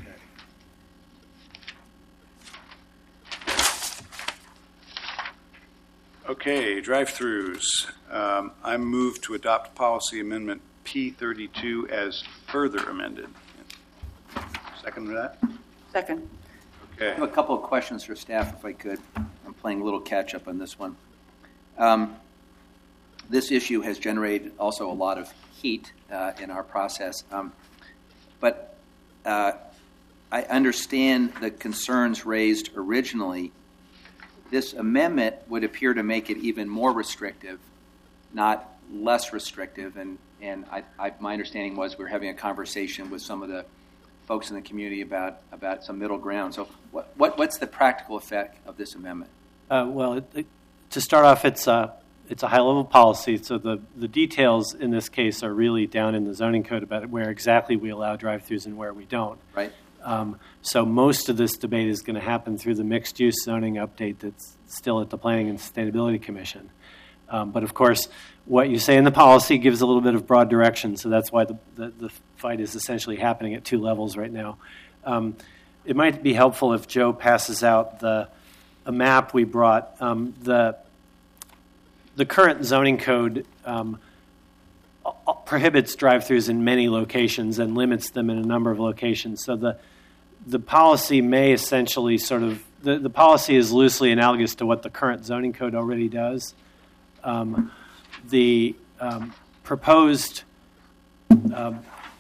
Okay, drive-throughs. Um, I move to adopt policy amendment P thirty-two as further amended. Second to that? Second. I have a Okay. couple of questions for staff, if I could. I'm playing a little catch-up on this one. Um, This issue has generated also a lot of heat uh, in our process. Um, But uh, I understand the concerns raised originally. This amendment would appear to make it even more restrictive, not less restrictive. And, and I, I, my understanding was we were having a conversation with some of the folks in the community about, about some middle ground. So what, what, what's the practical effect of this amendment? Uh, well, it, it, to start off, it's a, it's a high-level policy, so the, the details in this case are really down in the zoning code about where exactly we allow drive-throughs and where we don't. Right. Um, so most of this debate is going to happen through the mixed-use zoning update that's still at the Planning and Sustainability Commission. Um, but, of course, what you say in the policy gives a little bit of broad direction, so that's why the, the, the fight is essentially happening at two levels right now. Um, it might be helpful if Joe passes out the a map we brought. Um, the, the current zoning code um, prohibits drive-throughs in many locations and limits them in a number of locations. So the the policy may essentially sort of the, the policy is loosely analogous to what the current zoning code already does. Um, the um, proposed um,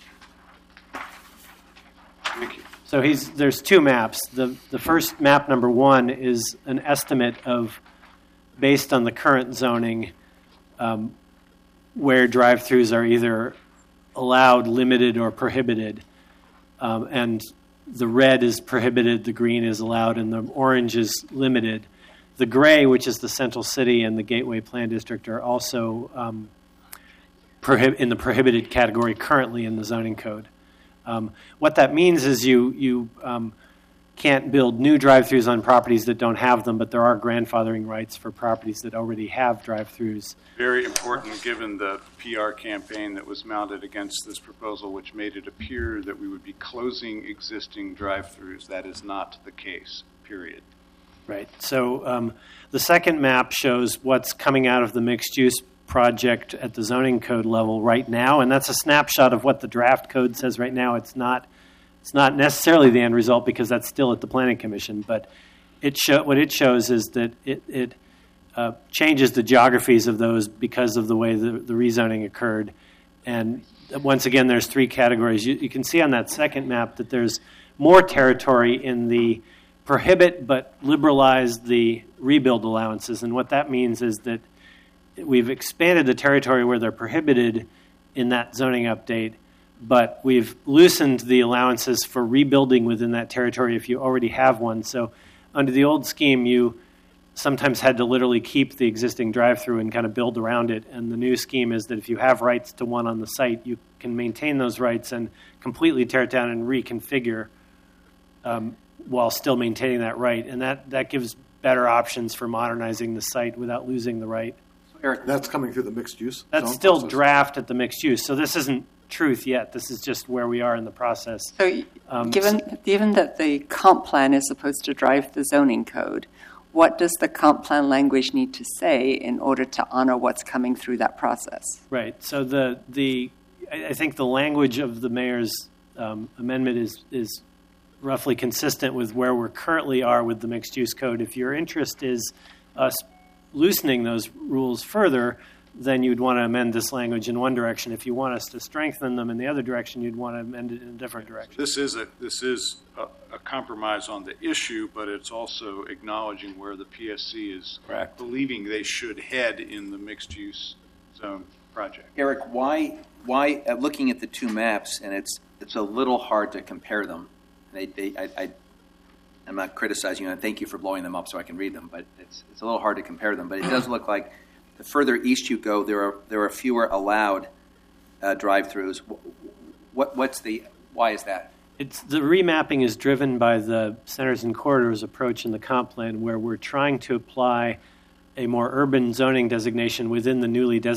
Thank you. so he's there's two maps. The the first map, number one, is an estimate of based on the current zoning um, where drive-throughs are either allowed, limited, or prohibited. Um, and the red is prohibited, the green is allowed, and the orange is limited. The gray, which is the Central City and the Gateway Plan District, are also um, prohib- in the prohibited category currently in the zoning code. Um, what that means is you you um, can't build new drive-throughs on properties that don't have them, but there are grandfathering rights for properties that already have drive-throughs. Very important, given the P R campaign that was mounted against this proposal, which made it appear that we would be closing existing drive-throughs. That is not the case, period. Right. So um, the second map shows what's coming out of the mixed-use project at the zoning code level right now, and that's a snapshot of what the draft code says right now. It's not it's not necessarily the end result because that's still at the Planning Commission, but it show, what it shows is that it, it uh, changes the geographies of those because of the way the, the rezoning occurred. And once again, there's three categories. You, you can see on that second map that there's more territory in the prohibit but liberalize the rebuild allowances. And what that means is that we've expanded the territory where they're prohibited in that zoning update, but we've loosened the allowances for rebuilding within that territory if you already have one. So under the old scheme, you sometimes had to literally keep the existing drive-through and kind of build around it. And the new scheme is that if you have rights to one on the site, you can maintain those rights and completely tear it down and reconfigure um, while still maintaining that right. And that, that gives better options for modernizing the site without losing the right. So Eric, That's coming through the mixed use. That's zone still process. draft at the mixed use. So this isn't truth yet. This is just where we are in the process. So, Um, given given that the comp plan is supposed to drive the zoning code, what does the comp plan language need to say in order to honor what's coming through that process? Right. So the the I I think the language of the mayor's um, amendment is is roughly consistent with where we currently are with the mixed use code. If your interest is us loosening those rules further, then you'd want to amend this language in one direction. If you want us to strengthen them in the other direction, you'd want to amend it in a different direction. This is a this is a, a compromise on the issue, but it's also acknowledging where the P S C is Correct. believing they should head in the mixed use zone project. Eric, why, why, uh, looking at the two maps, and it's, it's a little hard to compare them. They, they, I, I, I'm not criticizing you, and thank you for blowing them up so I can read them, but it's, it's a little hard to compare them. But it does look like the further east you go, there are, there are fewer allowed uh, drive-throughs. What, what's the, why is that? It's, the remapping is driven by the centers and corridors approach in the comp plan, where we're trying to apply a more urban zoning designation within the newly designated